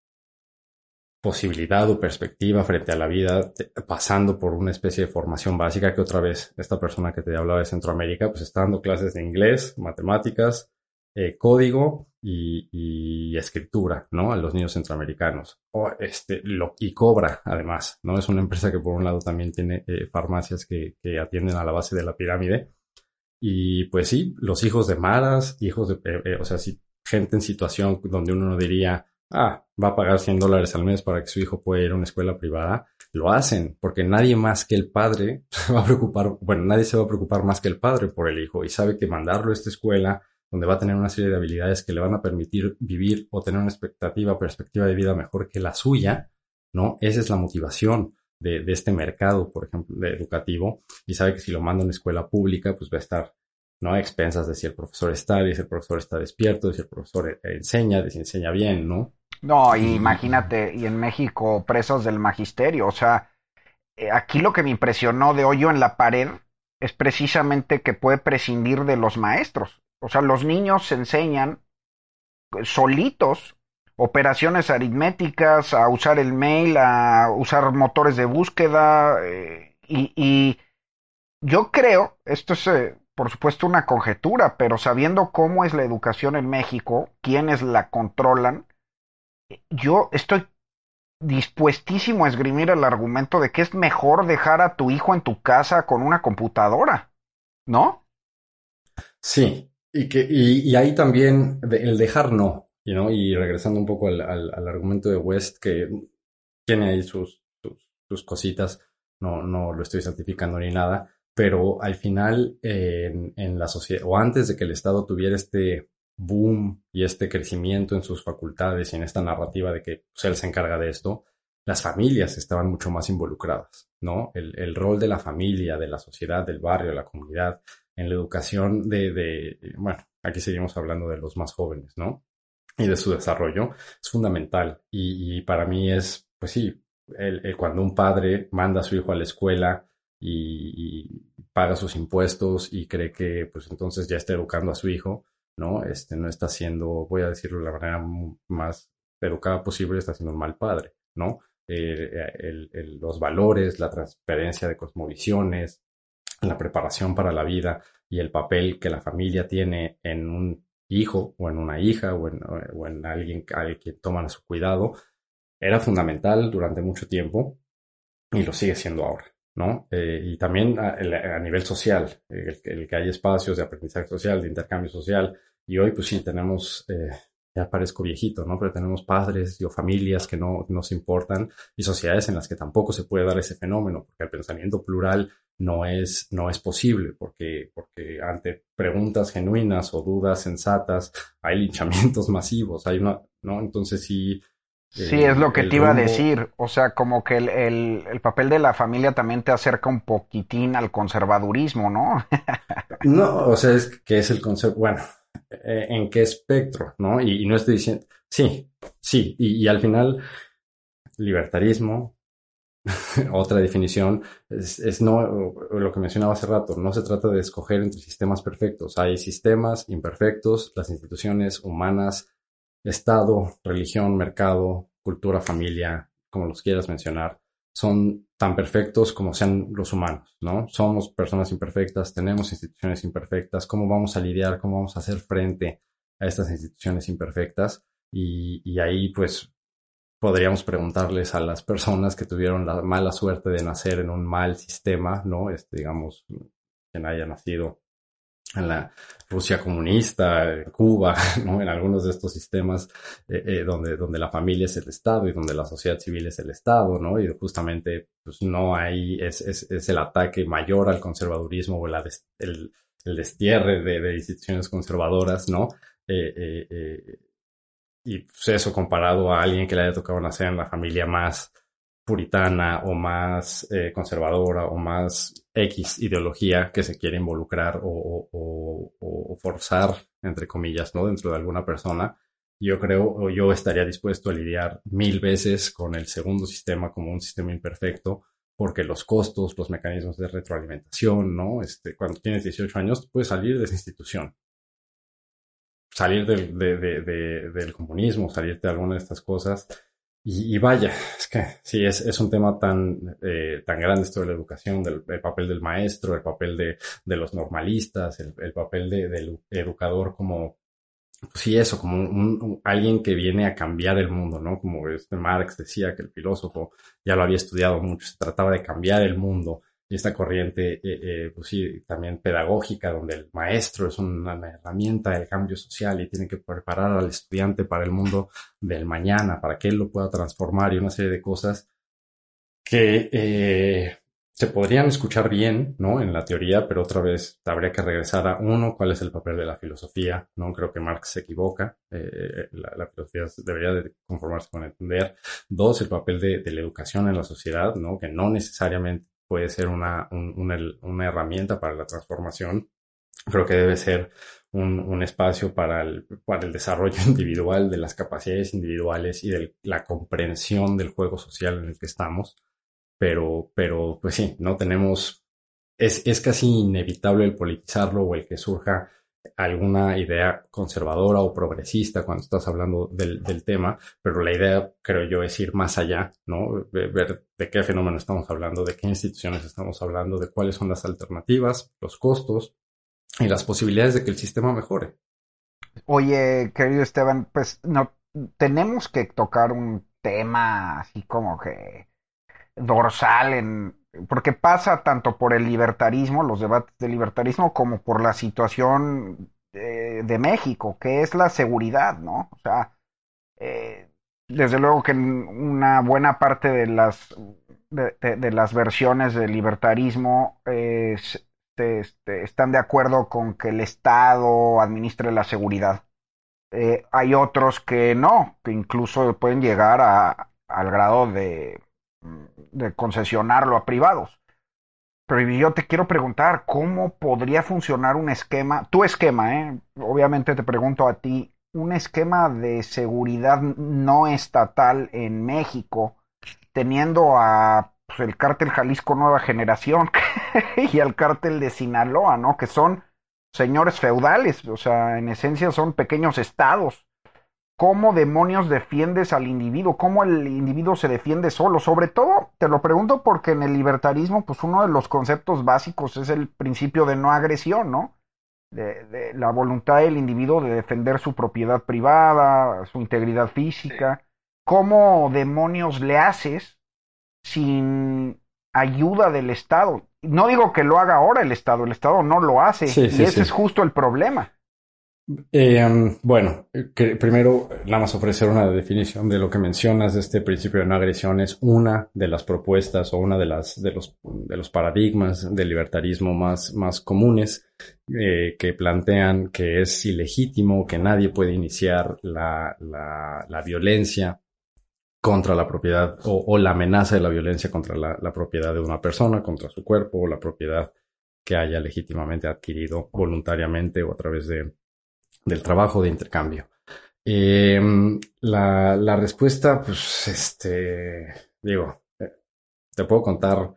posibilidad o perspectiva frente a la vida, pasando por una especie de formación básica que otra vez esta persona que te hablaba de Centroamérica pues está dando clases de inglés, matemáticas, código y escritura, ¿no? A los niños centroamericanos. Y cobra además, ¿no? Es una empresa que por un lado también tiene farmacias que atienden a la base de la pirámide. Y pues sí, los hijos de maras, o sea, gente en situación donde uno no diría, va a pagar $100 al mes para que su hijo pueda ir a una escuela privada, lo hacen, porque nadie más que el padre se va a preocupar, bueno, nadie se va a preocupar más que el padre por el hijo y sabe que mandarlo a esta escuela donde va a tener una serie de habilidades que le van a permitir vivir o tener una perspectiva de vida mejor que la suya, ¿no? Esa es la motivación de este mercado, por ejemplo, educativo, y sabe que si lo manda a una escuela pública, pues va a estar, ¿no? A expensas de si el profesor está, de si el profesor está despierto, de si el profesor enseña, de si enseña bien, ¿no? No, imagínate, y en México presos del magisterio, o sea, aquí lo que me impresionó de hoyo en la pared es precisamente que puede prescindir de los maestros. O sea, los niños se enseñan solitos operaciones aritméticas, a usar el mail, a usar motores de búsqueda, y yo creo, esto es por supuesto una conjetura, pero sabiendo cómo es la educación en México, quiénes la controlan, yo estoy dispuestísimo a esgrimir el argumento de que es mejor dejar a tu hijo en tu casa con una computadora, ¿no? Sí, y ahí también el dejar no, ¿no? Y regresando un poco al argumento de West, que tiene ahí sus cositas, no lo estoy certificando ni nada, pero al final en la sociedad, o antes de que el Estado tuviera este boom y este crecimiento en sus facultades y en esta narrativa de que pues, él se encarga de esto, las familias estaban mucho más involucradas, ¿no? El rol de la familia, de la sociedad, del barrio, de la comunidad, en la educación bueno, aquí seguimos hablando de los más jóvenes, ¿no? Y de su desarrollo, es fundamental. Y para mí es, pues sí, cuando un padre manda a su hijo a la escuela y paga sus impuestos y cree que, pues entonces ya está educando a su hijo, ¿no? No está siendo, voy a decirlo de la manera más educada posible, está siendo un mal padre, ¿no? Los valores, la transferencia de cosmovisiones, la preparación para la vida y el papel que la familia tiene en un hijo o en una hija o en alguien al que toman a su cuidado, era fundamental durante mucho tiempo y lo sigue siendo ahora, ¿no? Y también a nivel social, el que hay espacios de aprendizaje social, de intercambio social, y hoy pues sí tenemos, ya parezco viejito, ¿no? Pero tenemos padres o familias que no nos importan y sociedades en las que tampoco se puede dar ese fenómeno, porque el pensamiento plural no es posible, porque ante preguntas genuinas o dudas sensatas hay linchamientos masivos, hay una, ¿no? Entonces sí, Sí, es lo que el te iba a rumbo, decir. O sea, como que el papel de la familia también te acerca un poquitín al conservadurismo, ¿no? no, o sea, es que es el concepto, bueno, ¿en qué espectro, no? Y no estoy diciendo, sí, sí, y al final, libertarismo, otra definición, es no, lo que mencionaba hace rato, no se trata de escoger entre sistemas perfectos, hay sistemas imperfectos, las instituciones humanas, Estado, religión, mercado, cultura, familia, como los quieras mencionar, son tan perfectos como sean los humanos, ¿no? Somos personas imperfectas, tenemos instituciones imperfectas, ¿cómo vamos a lidiar, cómo vamos a hacer frente a estas instituciones imperfectas? Y ahí, pues, podríamos preguntarles a las personas que tuvieron la mala suerte de nacer en un mal sistema, ¿no? Digamos, quien haya nacido en la Rusia comunista, en Cuba, ¿no? En algunos de estos sistemas donde la familia es el Estado y donde la sociedad civil es el Estado, ¿no? Y justamente pues no hay, es el ataque mayor al conservadurismo o el destierre de instituciones conservadoras, ¿no? Eh, eh, eh, y pues eso comparado a alguien que le haya tocado nacer en la familia más puritana o más conservadora o más X ideología que se quiere involucrar o forzar, entre comillas, ¿no? Dentro de alguna persona, yo creo, o yo estaría dispuesto a lidiar 1000 veces con el segundo sistema como un sistema imperfecto, porque los costos, los mecanismos de retroalimentación, ¿no? Cuando tienes 18 años, puedes salir de esa institución, salir del comunismo, salirte de alguna de estas cosas. Y vaya, es que sí, es un tema tan grande esto de la educación, el papel del maestro, el papel de los normalistas, el papel del educador como, pues sí, eso, como alguien que viene a cambiar el mundo, ¿no? Como Marx decía que el filósofo ya lo había estudiado mucho, se trataba de cambiar el mundo. Y esta corriente, pues sí, también pedagógica, donde el maestro es una herramienta del cambio social y tiene que preparar al estudiante para el mundo del mañana, para que él lo pueda transformar y una serie de cosas que se podrían escuchar bien, ¿no? En la teoría, pero otra vez habría que regresar a uno, cuál es el papel de la filosofía, ¿no? Creo que Marx se equivoca, la filosofía debería de conformarse con entender. Dos, el papel de la educación en la sociedad, ¿no? Que no necesariamente puede ser una herramienta para la transformación. Creo que debe ser un espacio para el desarrollo individual de las capacidades individuales y de la comprensión del juego social en el que estamos. Pero pues sí, no tenemos, es casi inevitable el politizarlo o el que surja alguna idea conservadora o progresista cuando estás hablando del tema, pero la idea, creo yo, es ir más allá, ¿no? Ver de qué fenómeno estamos hablando, de qué instituciones estamos hablando, de cuáles son las alternativas, los costos y las posibilidades de que el sistema mejore. Oye, querido Esteban, pues no tenemos que tocar un tema así como que dorsal porque pasa tanto por el libertarismo, los debates del libertarismo, como por la situación de México, que es la seguridad, ¿no? O sea, desde luego que una buena parte de las de las versiones del libertarismo están de acuerdo con que el Estado administre la seguridad. Hay otros que no, que incluso pueden llegar al grado de concesionarlo a privados. Pero yo te quiero preguntar, ¿cómo podría funcionar un esquema, tu esquema, obviamente te pregunto a ti, un esquema de seguridad no estatal en México, teniendo a pues, el cártel Jalisco Nueva Generación y al cártel de Sinaloa, ¿no? Que son señores feudales, o sea, en esencia son pequeños estados. ¿Cómo demonios defiendes al individuo? ¿Cómo el individuo se defiende solo? Sobre todo, te lo pregunto porque en el libertarismo, pues uno de los conceptos básicos es el principio de no agresión, ¿no? De la voluntad del individuo de defender su propiedad privada, su integridad física. ¿Cómo demonios le haces sin ayuda del Estado? No digo que lo haga ahora el Estado no lo hace, Sí, y sí, ese sí. es justo el problema. Bueno, primero nada más ofrecer una definición de lo que mencionas de este principio de no agresión. Es una de las propuestas o una de los paradigmas del libertarismo más comunes que plantean que es ilegítimo, que nadie puede iniciar la violencia contra la propiedad o la amenaza de la violencia contra la propiedad de una persona, contra su cuerpo o la propiedad que haya legítimamente adquirido voluntariamente o a través del trabajo de intercambio. La respuesta, pues, te puedo contar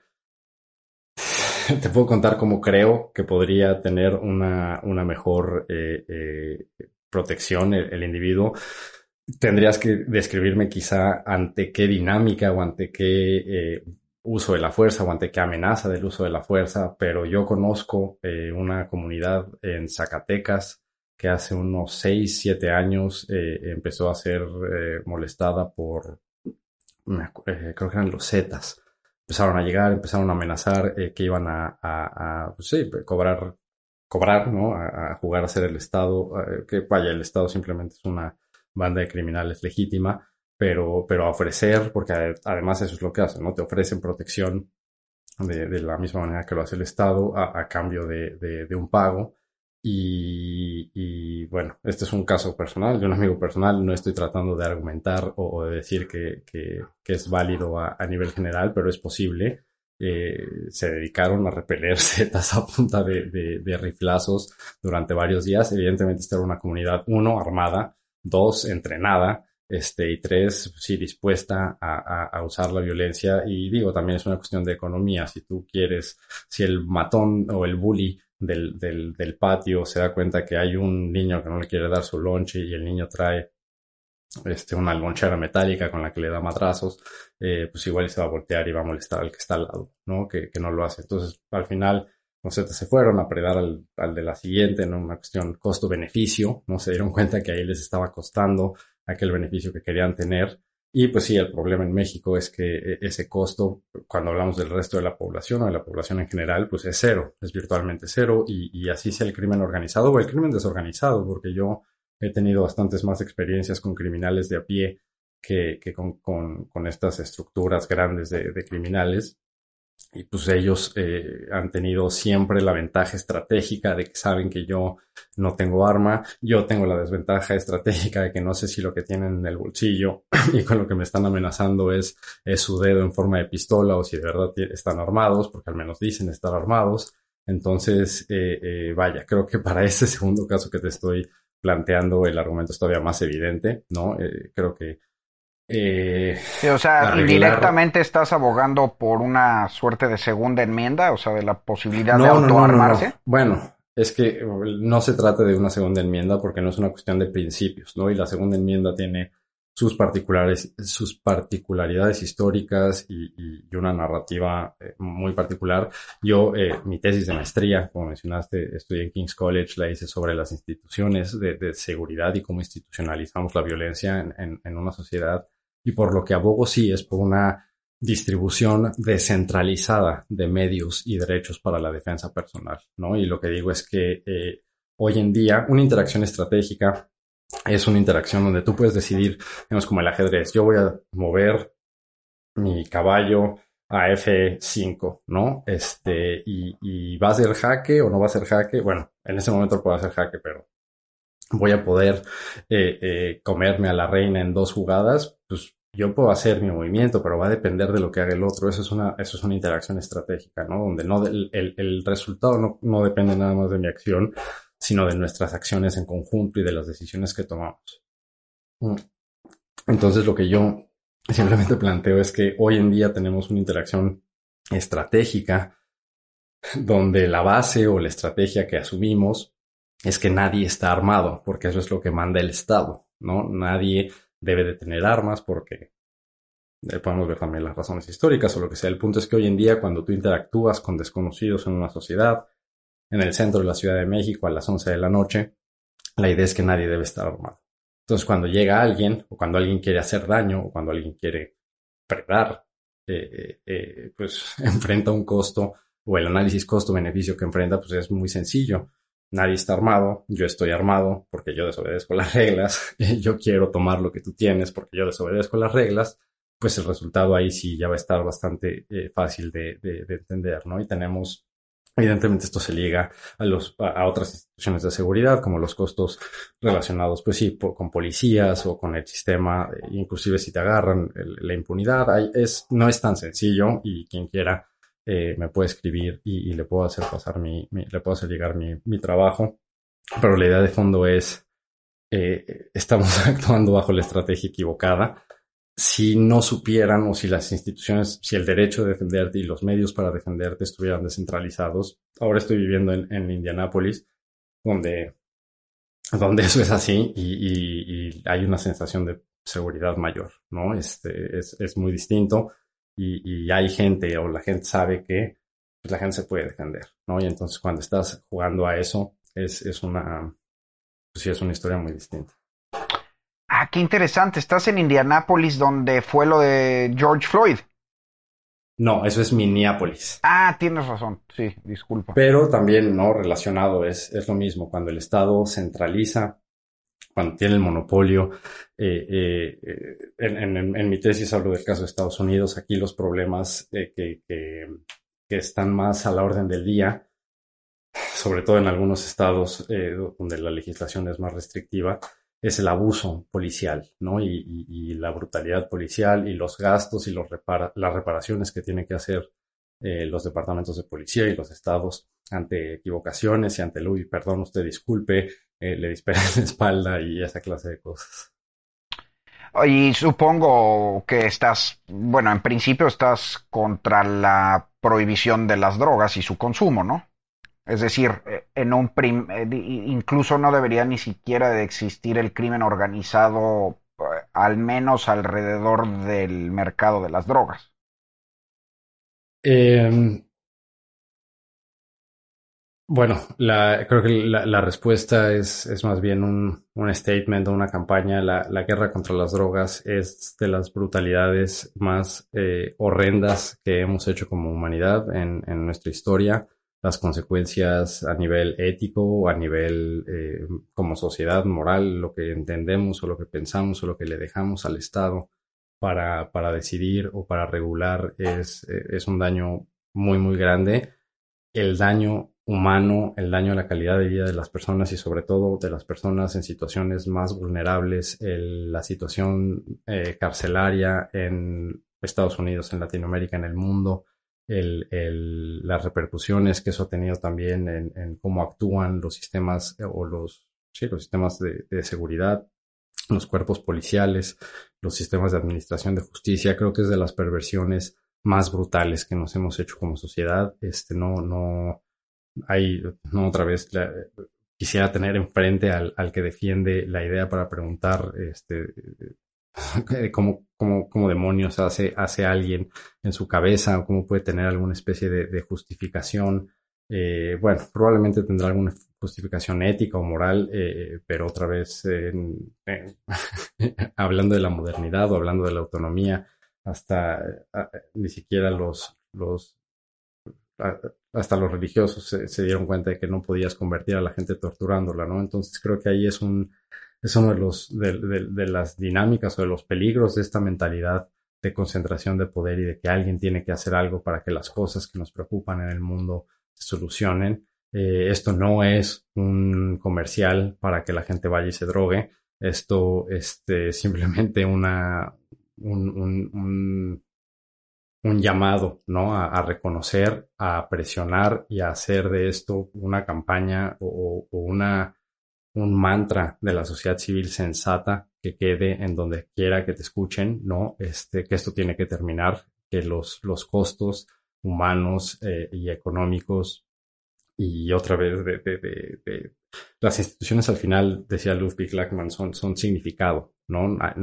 cómo creo que podría tener una mejor protección el individuo. Tendrías que describirme quizá ante qué dinámica o ante qué uso de la fuerza o ante qué amenaza del uso de la fuerza, pero yo conozco una comunidad en Zacatecas que hace unos 6, 7 años empezó a ser molestada por, creo que eran los Zetas. Empezaron a llegar, empezaron a amenazar que iban pues sí, cobrar, ¿no? A jugar a ser el Estado, que vaya, el Estado simplemente es una banda de criminales legítima, pero a ofrecer, porque además eso es lo que hacen, ¿no? Te ofrecen protección de la misma manera que lo hace el Estado a cambio de un pago. Y bueno, este es un caso personal, de un amigo personal. No estoy tratando de argumentar o de decir que es válido a nivel general, pero es posible. Se dedicaron a repeler zetas a punta de riflazos durante varios días. Evidentemente esta era una comunidad, 1, armada, 2, entrenada, y 3, sí, dispuesta a usar la violencia. Y digo, también es una cuestión de economía. Si tú quieres, si el matón o el bully del patio se da cuenta que hay un niño que no le quiere dar su lonche y el niño trae una lonchera metálica con la que le da madrazos, pues igual se va a voltear y va a molestar al que está al lado, ¿no? Que no lo hace. Entonces, al final, los Zetas se fueron a predar al de la siguiente, ¿no? Una cuestión costo-beneficio, ¿no? Se dieron cuenta que ahí les estaba costando aquel beneficio que querían tener. Y pues sí, el problema en México es que ese costo, cuando hablamos del resto de la población o de la población en general, pues es cero, es virtualmente cero, y así sea el crimen organizado o el crimen desorganizado, porque yo he tenido bastantes más experiencias con criminales de a pie que con estas estructuras grandes de criminales. Y pues ellos han tenido siempre la ventaja estratégica de que saben que yo no tengo arma. Yo tengo la desventaja estratégica de que no sé si lo que tienen en el bolsillo y con lo que me están amenazando es su dedo en forma de pistola o si de verdad están armados, porque al menos dicen estar armados. Entonces, vaya, creo que para ese segundo caso que te estoy planteando el argumento es todavía más evidente, ¿no? Creo que sí, o sea, indirectamente estás abogando por una suerte de segunda enmienda, o sea, de la posibilidad de autoarmarse. No. Bueno, es que no se trata de una segunda enmienda porque no es una cuestión de principios, ¿no? Y la segunda enmienda tiene sus particularidades históricas y una narrativa muy particular. Yo, mi tesis de maestría, como mencionaste, estudié en King's College, la hice sobre las instituciones de seguridad y cómo institucionalizamos la violencia en una sociedad. Y por lo que abogo sí es por una distribución descentralizada de medios y derechos para la defensa personal, ¿no? Y lo que digo es que hoy en día una interacción estratégica es una interacción donde tú puedes decidir, digamos, como el ajedrez. Yo voy a mover mi caballo a F5, ¿no? Y va a ser jaque o no va a ser jaque. Bueno, en ese momento puedo hacer jaque, pero voy a poder comerme a la reina en 2 jugadas, pues yo puedo hacer mi movimiento, pero va a depender de lo que haga el otro. Eso es una interacción estratégica, ¿no? Donde el resultado no depende nada más de mi acción, sino de nuestras acciones en conjunto y de las decisiones que tomamos. Entonces lo que yo simplemente planteo es que hoy en día tenemos una interacción estratégica donde la base o la estrategia que asumimos es que nadie está armado, porque eso es lo que manda el Estado, ¿no? Nadie debe de tener armas porque podemos ver también las razones históricas o lo que sea. El punto es que hoy en día cuando tú interactúas con desconocidos en una sociedad, en el centro de la Ciudad de México a las 11 de la noche, la idea es que nadie debe estar armado. Entonces cuando llega alguien, o cuando alguien quiere hacer daño, o cuando alguien quiere predar, pues enfrenta un costo, o el análisis costo-beneficio que enfrenta, pues es muy sencillo. Nadie está armado, yo estoy armado porque yo desobedezco las reglas, yo quiero tomar lo que tú tienes porque yo desobedezco las reglas, pues el resultado ahí sí ya va a estar bastante fácil de entender, ¿no? Y tenemos, evidentemente esto se liga a otras instituciones de seguridad, como los costos relacionados, pues sí, con policías o con el sistema, inclusive si te agarran la impunidad, no es tan sencillo y quien quiera me puede escribir y le puedo hacer pasar le puedo hacer llegar mi trabajo, pero la idea de fondo es, estamos actuando bajo la estrategia equivocada. Si no supieran o si las instituciones, si el derecho de defenderte y los medios para defenderte estuvieran descentralizados. Ahora estoy viviendo en Indianápolis, donde eso es así y hay una sensación de seguridad mayor, ¿no? Es muy distinto y hay gente o la gente sabe que pues, la gente se puede defender, ¿no? Y entonces cuando estás jugando a eso es una historia muy distinta. Ah, qué interesante. Estás en Indianápolis, donde fue lo de George Floyd. No, eso es Minneapolis. Ah, tienes razón. Sí, disculpa. Pero también, ¿no? Relacionado es lo mismo. Cuando el Estado centraliza, cuando tiene el monopolio. En mi tesis hablo del caso de Estados Unidos. Aquí los problemas que están más a la orden del día, sobre todo en algunos estados donde la legislación es más restrictiva, es el abuso policial, ¿no? Y la brutalidad policial y los gastos y las reparaciones que tienen que hacer los departamentos de policía y los estados ante equivocaciones y ante el, perdón, usted disculpe, le disparan en la espalda y esa clase de cosas. Y supongo que bueno, en principio estás contra la prohibición de las drogas y su consumo, ¿no? Es decir, incluso no debería ni siquiera de existir el crimen organizado, al menos alrededor del mercado de las drogas. Bueno, creo que la respuesta es más bien un statement o una campaña. La guerra contra las drogas es de las brutalidades más horrendas que hemos hecho como humanidad en nuestra historia. Las consecuencias a nivel ético, a nivel como sociedad moral, lo que entendemos o lo que pensamos o lo que le dejamos al Estado para decidir o para regular es un daño muy, muy grande. El daño humano, el daño a la calidad de vida de las personas y sobre todo de las personas en situaciones más vulnerables, la situación carcelaria en Estados Unidos, en Latinoamérica, en el mundo, las repercusiones que eso ha tenido también en cómo actúan los sistemas o los sistemas de seguridad, los cuerpos policiales, los sistemas de administración de justicia. Creo que es de las perversiones más brutales que nos hemos hecho como sociedad. Otra vez quisiera tener enfrente al que defiende la idea para preguntar cómo demonios hace alguien en su cabeza o cómo puede tener alguna especie de justificación. Bueno, probablemente tendrá alguna justificación ética o moral, pero otra vez hablando de la modernidad o hablando de la autonomía, hasta ni siquiera hasta los religiosos se dieron cuenta de que no podías convertir a la gente torturándola, ¿no? Entonces creo que ahí es uno de las dinámicas o de los peligros de esta mentalidad de concentración de poder y de que alguien tiene que hacer algo para que las cosas que nos preocupan en el mundo se solucionen. Esto no es un comercial para que la gente vaya y se drogue. Esto es simplemente un llamado, ¿no? A reconocer, a presionar y a hacer de esto una campaña o un mantra de la sociedad civil sensata que quede en donde quiera que te escuchen, ¿no? Que esto tiene que terminar, que los costos humanos y económicos y otra vez de las instituciones al final, decía Ludwig Lackmann, son significado, ¿no?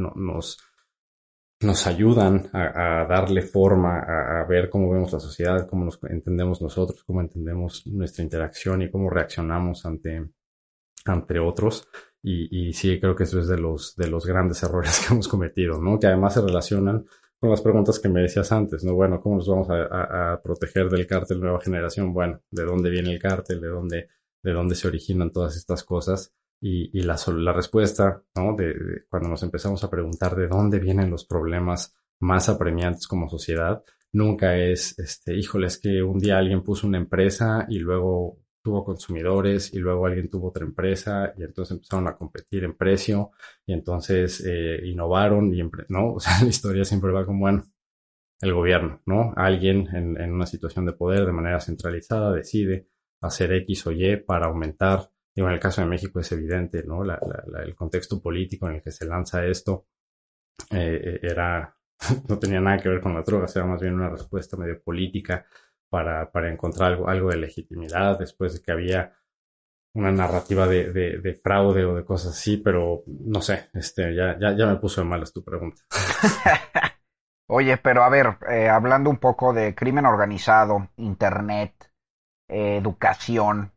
Nos ayudan a darle forma, a ver cómo vemos la sociedad, cómo nos entendemos nosotros, cómo entendemos nuestra interacción y cómo reaccionamos ante otros. Y sí, creo que eso es de los grandes errores que hemos cometido, ¿no? Que además se relacionan con las preguntas que me decías antes, ¿no? Bueno, ¿cómo nos vamos a proteger del cártel Nueva Generación? Bueno, ¿de dónde viene el cártel? ¿De dónde se originan todas estas cosas? Y la respuesta, ¿no? De cuando nos empezamos a preguntar de dónde vienen los problemas más apremiantes como sociedad, nunca es, híjole, es que un día alguien puso una empresa y luego tuvo consumidores y luego alguien tuvo otra empresa y entonces empezaron a competir en precio y entonces innovaron ¿no? O sea, la historia siempre va como, bueno, el gobierno, ¿no? Alguien en una situación de poder de manera centralizada decide hacer X o Y para aumentar. Digo, en el caso de México es evidente, ¿no? El contexto político en el que se lanza esto no tenía nada que ver con las drogas, era más bien una respuesta medio política para encontrar algo de legitimidad después de que había una narrativa de fraude o de cosas así, pero no sé, ya me puso de malas tu pregunta. Oye, pero a ver, hablando un poco de crimen organizado, internet, educación,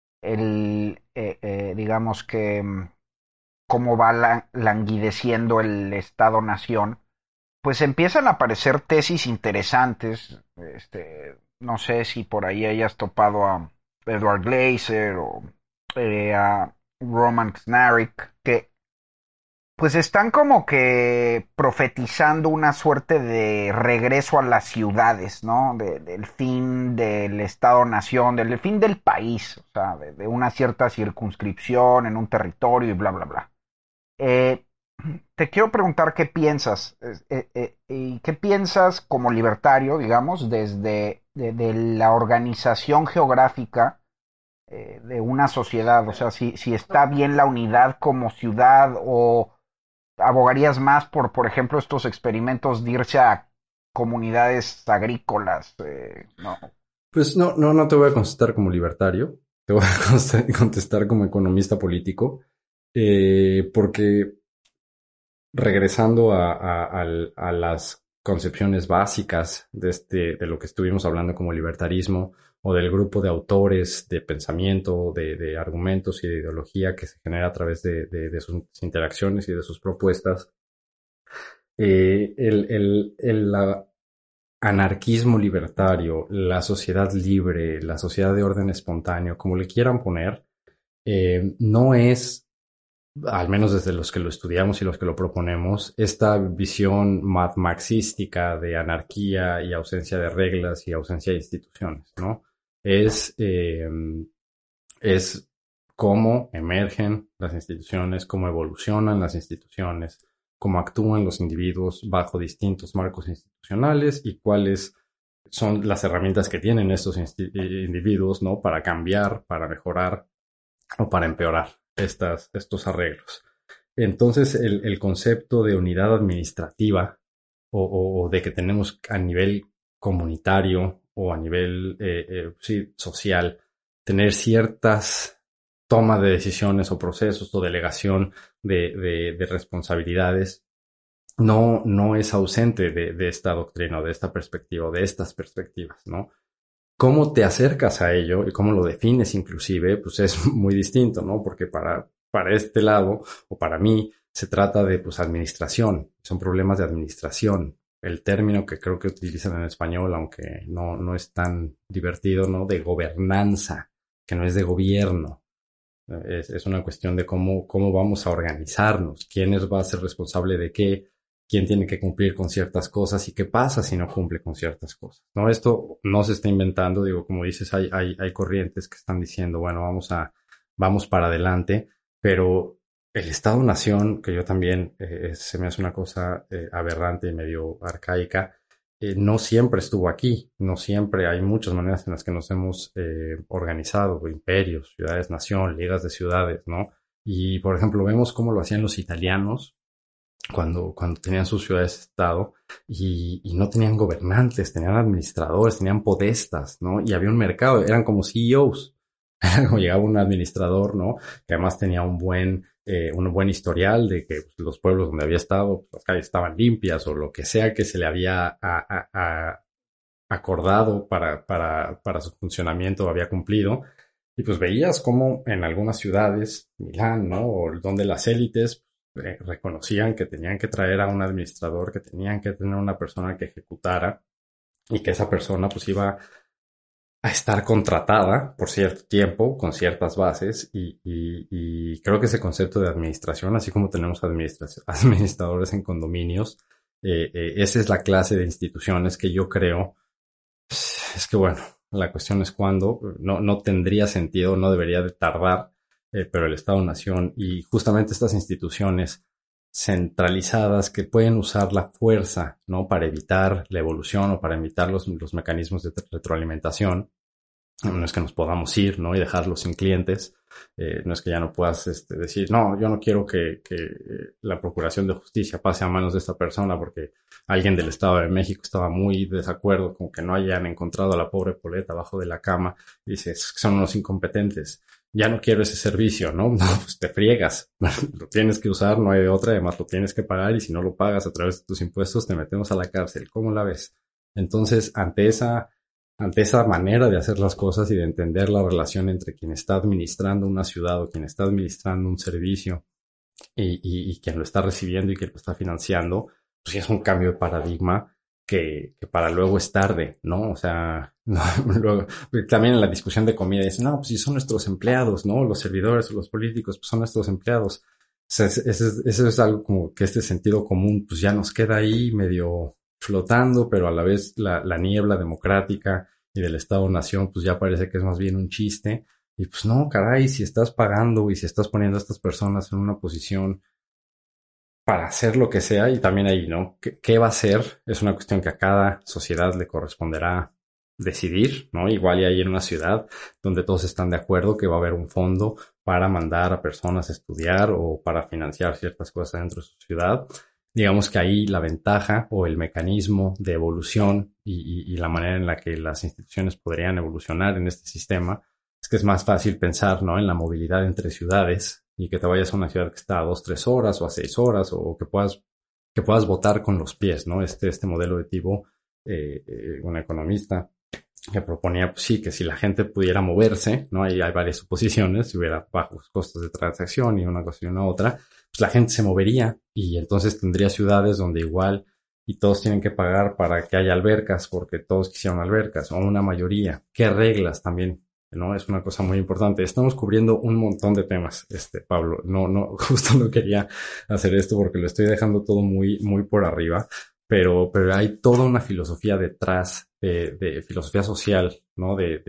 digamos que cómo va languideciendo el Estado-Nación, pues empiezan a aparecer tesis interesantes. No sé si por ahí hayas topado a Edward Glaeser o a Roman Snarik, que pues están como que profetizando una suerte de regreso a las ciudades, ¿no? Del fin del Estado-Nación, del fin del país, o sea, de una cierta circunscripción en un territorio y bla, bla, bla. Te quiero preguntar qué piensas, y qué piensas como libertario, digamos, desde de la organización geográfica de una sociedad, o sea, si está bien la unidad como ciudad o abogarías más por ejemplo, estos experimentos de irse a comunidades agrícolas, ¿no? Pues no te voy a contestar como libertario, te voy a contestar como economista político, porque regresando a las concepciones básicas de lo que estuvimos hablando como libertarismo o del grupo de autores de pensamiento, de argumentos y de ideología que se genera a través de sus interacciones y de sus propuestas, el anarquismo libertario, la sociedad libre, la sociedad de orden espontáneo, como le quieran poner, no es, al menos desde los que lo estudiamos y los que lo proponemos, esta visión marxística de anarquía y ausencia de reglas y ausencia de instituciones, ¿no? Es cómo emergen las instituciones, cómo evolucionan las instituciones, cómo actúan los individuos bajo distintos marcos institucionales y cuáles son las herramientas que tienen estos individuos, ¿no? Para cambiar, para mejorar o para empeorar estos arreglos. Entonces, el concepto de unidad administrativa o de que tenemos a nivel comunitario o a nivel social, tener ciertas tomas de decisiones o procesos o delegación de responsabilidades, no es ausente de esta doctrina o de esta perspectiva o de estas perspectivas, ¿no? Cómo te acercas a ello y cómo lo defines inclusive, pues es muy distinto, ¿no? Porque para este lado, o para mí, se trata de, pues, administración. Son problemas de administración. El término que creo que utilizan en español, aunque no es tan divertido, ¿no? De gobernanza, que no es de gobierno. Es una cuestión de cómo vamos a organizarnos, quién va a ser responsable de qué, quién tiene que cumplir con ciertas cosas y qué pasa si no cumple con ciertas cosas, ¿no? Esto no se está inventando, digo, como dices, hay corrientes que están diciendo, bueno, vamos para adelante, pero el Estado-Nación, que yo también se me hace una cosa aberrante y medio arcaica, no siempre estuvo aquí, no siempre, hay muchas maneras en las que nos hemos organizado, imperios, ciudades-nación, ligas de ciudades, ¿no? Y, por ejemplo, vemos cómo lo hacían los italianos cuando tenían sus ciudades-estado y no tenían gobernantes, tenían administradores, tenían podestas, ¿no? Y había un mercado, eran como CEOs. Como llegaba un administrador, ¿no? Que además tenía un buen historial de que pues, los pueblos donde había estado, pues, las calles estaban limpias o lo que sea que se le había acordado para su funcionamiento había cumplido. Y pues veías como en algunas ciudades, Milán, ¿no? O donde las élites reconocían que tenían que traer a un administrador, que tenían que tener una persona que ejecutara y que esa persona pues iba a estar contratada por cierto tiempo, con ciertas bases, y creo que ese concepto de administración, así como tenemos administradores en condominios, esa es la clase de instituciones que yo creo, es que bueno, la cuestión es cuándo, no tendría sentido, no debería de tardar, pero el Estado-Nación y justamente estas instituciones centralizadas que pueden usar la fuerza, ¿no? Para evitar la evolución o para evitar los mecanismos de retroalimentación. No es que nos podamos ir, ¿no? Y dejarlos sin clientes. No es que ya no puedas decir, no, yo no quiero que la Procuración de Justicia pase a manos de esta persona porque alguien del Estado de México estaba muy desacuerdo con que no hayan encontrado a la pobre Poleta abajo de la cama. Y dices, son unos incompetentes. Ya no quiero ese servicio, ¿no? No, pues te friegas. Lo tienes que usar, no hay de otra, además lo tienes que pagar y si no lo pagas a través de tus impuestos te metemos a la cárcel. ¿Cómo la ves? Entonces, ante esa manera de hacer las cosas y de entender la relación entre quien está administrando una ciudad o quien está administrando un servicio y quien lo está recibiendo y quien lo está financiando, pues sí es un cambio de paradigma que para luego es tarde, ¿no? O sea, no, luego, también en la discusión de comida dicen, no, pues si son nuestros empleados, ¿no? Los servidores o los políticos, pues son nuestros empleados. O sea, eso es algo como que este sentido común, pues ya nos queda ahí medio flotando, pero a la vez la niebla democrática y del Estado-Nación, pues ya parece que es más bien un chiste. Y pues no, caray, si estás pagando y si estás poniendo a estas personas en una posición para hacer lo que sea, y también ahí, ¿no? ¿Qué va a hacer? Es una cuestión que a cada sociedad le corresponderá decidir, ¿no? Igual y ahí en una ciudad donde todos están de acuerdo que va a haber un fondo para mandar a personas a estudiar o para financiar ciertas cosas dentro de su ciudad. Digamos que ahí la ventaja o el mecanismo de evolución y la manera en la que las instituciones podrían evolucionar en este sistema es que es más fácil pensar, ¿no? En la movilidad entre ciudades y que te vayas a una ciudad que está a 2-3 horas o a 6 horas o que puedas votar con los pies, ¿no? Este modelo de Thibault, un economista que proponía, pues sí, que si la gente pudiera moverse, ¿no? Ahí hay varias suposiciones, si hubiera bajos costos de transacción y una cosa y una otra, pues la gente se movería y entonces tendría ciudades donde igual y todos tienen que pagar para que haya albercas porque todos quisieron albercas o una mayoría. ¿Qué reglas también? ¿No? Es una cosa muy importante. Estamos cubriendo un montón de temas, Pablo. No, justo no quería hacer esto porque lo estoy dejando todo muy, muy por arriba. Pero hay toda una filosofía detrás de filosofía social, ¿no? De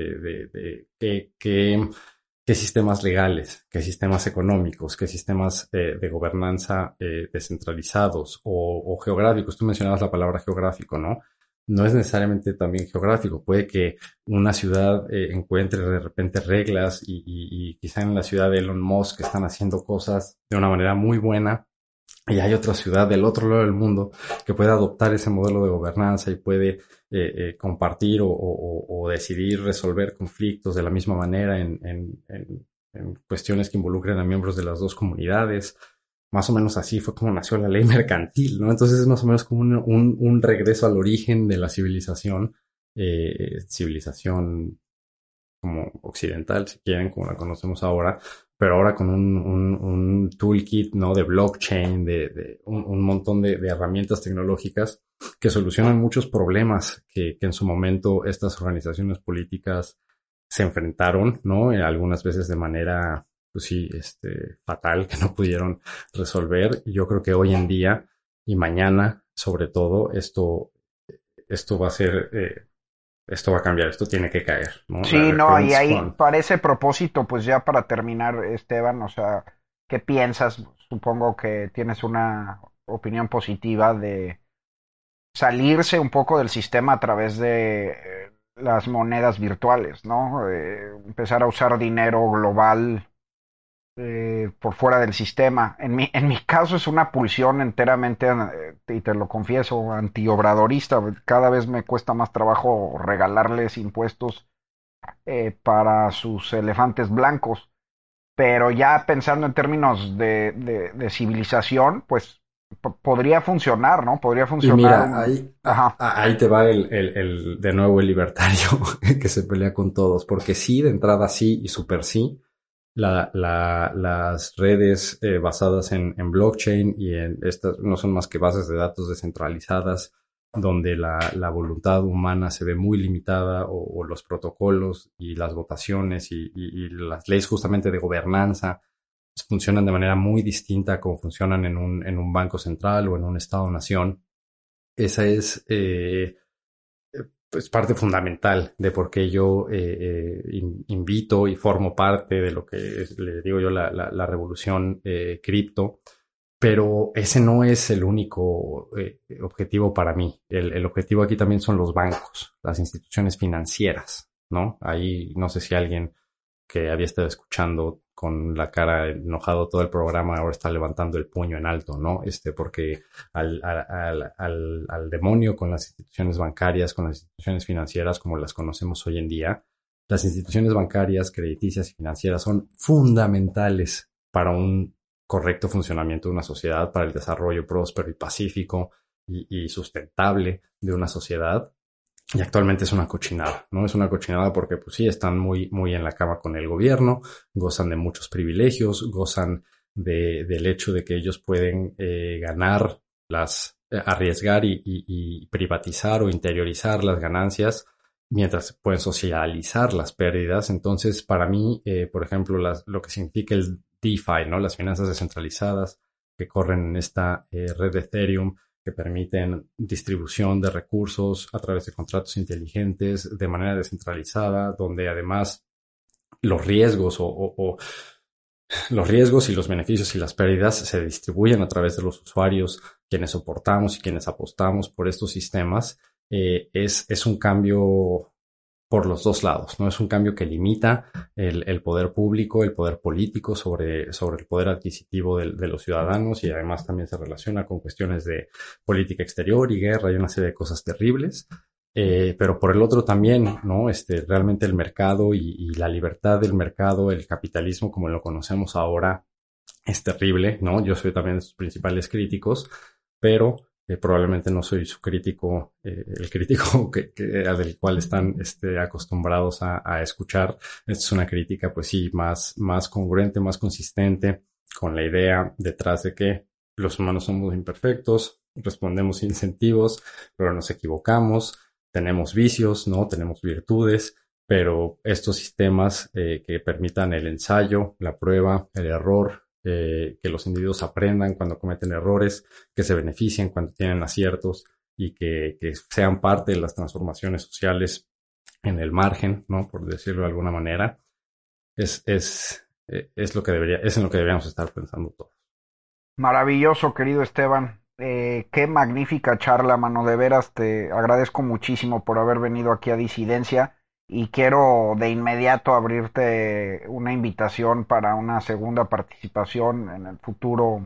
qué sistemas legales, qué sistemas económicos, qué sistemas de gobernanza descentralizados o geográficos. Tú mencionabas la palabra geográfico, ¿no? No es necesariamente también geográfico. Puede que una ciudad encuentre de repente reglas y quizá en la ciudad de Elon Musk están haciendo cosas de una manera muy buena y hay otra ciudad del otro lado del mundo que puede adoptar ese modelo de gobernanza y puede compartir o decidir resolver conflictos de la misma manera en cuestiones que involucren a miembros de las dos comunidades. Más o menos así fue como nació la ley mercantil, ¿no? Entonces es más o menos como un regreso al origen de la civilización como occidental, si quieren, como la conocemos ahora, pero ahora con un toolkit, ¿no? De blockchain, de un montón de herramientas tecnológicas que solucionan muchos problemas que en su momento estas organizaciones políticas se enfrentaron, ¿no? Algunas veces de manera, pues sí, fatal, que no pudieron resolver. Y yo creo que hoy en día y mañana, sobre todo, esto va a ser, esto va a cambiar, esto tiene que caer, ¿no? Sí, no, y Preguntas, ahí Juan. para ese propósito, pues ya para terminar, Esteban, o sea, ¿qué piensas? Supongo que tienes una opinión positiva de salirse un poco del sistema a través de las monedas virtuales, ¿no? Empezar a usar dinero global por fuera del sistema. En mi caso es una pulsión enteramente, y te lo confieso, antiobradorista. Cada vez me cuesta más trabajo regalarles impuestos para sus elefantes blancos. Pero ya pensando en términos de civilización, pues podría funcionar, ¿no? Podría Y funcionar mira, un... Ajá. ahí te va de nuevo el libertario que se pelea con todos, porque sí, de entrada sí y súper sí, las redes basadas en blockchain y en estas no son más que bases de datos descentralizadas donde la voluntad humana se ve muy limitada o los protocolos y las votaciones y las leyes justamente de gobernanza funcionan de manera muy distinta a como funcionan en un banco central o en un estado-nación. Esa es pues parte fundamental de por qué yo invito y formo parte de lo que le digo yo la revolución cripto, pero ese no es el único objetivo para mí. El objetivo aquí también son los bancos, las instituciones financieras, ¿no? Ahí no sé si alguien que había estado escuchando con la cara enojado todo el programa ahora está levantando el puño en alto, ¿no? Porque al demonio con las instituciones bancarias, con las instituciones financieras como las conocemos hoy en día, las instituciones bancarias, crediticias y financieras son fundamentales para un correcto funcionamiento de una sociedad, para el desarrollo próspero y pacífico y sustentable de una sociedad. Y actualmente es una cochinada, ¿no? Es una cochinada porque, pues sí, están muy en la cama con el gobierno, gozan de muchos privilegios, gozan del hecho de que ellos pueden ganar arriesgar y privatizar o interiorizar las ganancias, mientras pueden socializar las pérdidas. Entonces, para mí, por ejemplo, lo que significa el DeFi, ¿no? Las finanzas descentralizadas que corren en esta red de Ethereum, que permiten distribución de recursos a través de contratos inteligentes de manera descentralizada, donde además los riesgos los riesgos y los beneficios y las pérdidas se distribuyen a través de los usuarios, quienes soportamos y quienes apostamos por estos sistemas. Es un cambio por los dos lados, ¿no? Es un cambio que limita el poder público, el poder político sobre el poder adquisitivo de los ciudadanos y además también se relaciona con cuestiones de política exterior y guerra y una serie de cosas terribles. Pero por el otro también, ¿no? Realmente el mercado y la libertad del mercado, el capitalismo como lo conocemos ahora es terrible, ¿no? Yo soy también de sus principales críticos, pero probablemente no soy su crítico, el crítico del cual están acostumbrados a escuchar. Esta es una crítica, pues sí, más congruente, más consistente, con la idea detrás de que los humanos somos imperfectos, respondemos sin incentivos, pero nos equivocamos, tenemos vicios, ¿no? Tenemos virtudes, pero estos sistemas que permitan el ensayo, la prueba, el error, que los individuos aprendan cuando cometen errores, que se beneficien cuando tienen aciertos y que sean parte de las transformaciones sociales en el margen, ¿no? Por decirlo de alguna manera, es en lo que deberíamos estar pensando todos. Maravilloso, querido Esteban. Qué magnífica charla, mano. De veras, te agradezco muchísimo por haber venido aquí a Disidencia y quiero de inmediato abrirte una invitación para una segunda participación en el futuro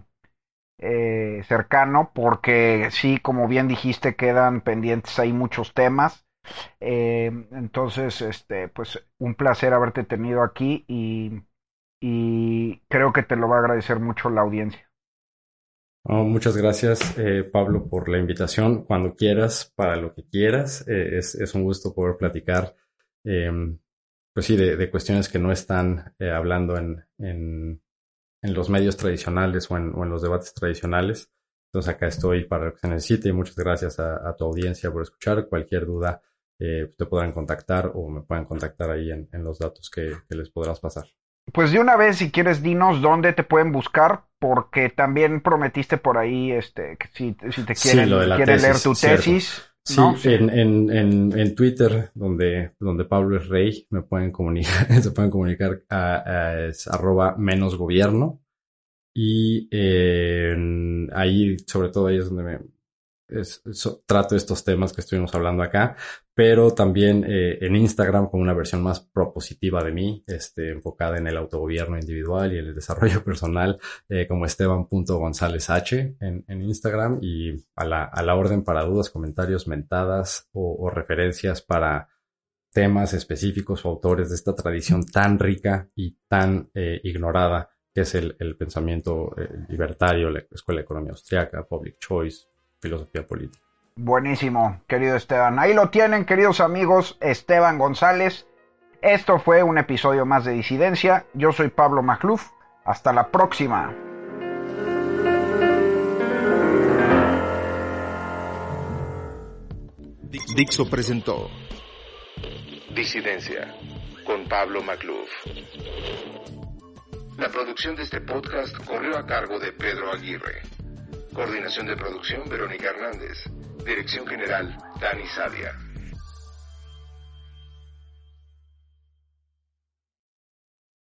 cercano, porque sí, como bien dijiste, quedan pendientes ahí muchos temas. Entonces, pues un placer haberte tenido aquí y creo que te lo va a agradecer mucho la audiencia. Oh, muchas gracias, Pablo, por la invitación. Cuando quieras, para lo que quieras, es un gusto poder platicar, pues sí, de cuestiones que no están hablando en los medios tradicionales o en los debates tradicionales. Entonces acá estoy para lo que se necesite y muchas gracias a tu audiencia por escuchar. Cualquier duda te podrán contactar o me pueden contactar ahí en los datos que les podrás pasar. Pues de una vez, si quieres, dinos dónde te pueden buscar, porque también prometiste por ahí, que si te Sí, lo de la quieren leer tesis, tu cierto. tesis, Sí, ¿no? Sí. en Twitter, donde Pablo es rey, me pueden comunicar, se pueden comunicar es @menosgobierno. Y ahí, sobre todo ahí es donde trato estos temas que estuvimos hablando acá, pero también en Instagram con una versión más propositiva de mí, enfocada en el autogobierno individual y en el desarrollo personal, como Esteban.GonzálezH en Instagram, y a la orden para dudas, comentarios, mentadas o referencias para temas específicos o autores de esta tradición tan rica y tan ignorada que es el pensamiento libertario, la escuela de economía austriaca, public choice, filosofía política. Buenísimo, querido Esteban. Ahí lo tienen, queridos amigos, Esteban González. Esto fue un episodio más de Disidencia. Yo soy Pablo Magluf. Hasta la próxima. Dixo presentó Disidencia con Pablo Magluf. La producción de este podcast corrió a cargo de Pedro Aguirre. Coordinación de producción, Verónica Hernández. Dirección general, Dani Sadia.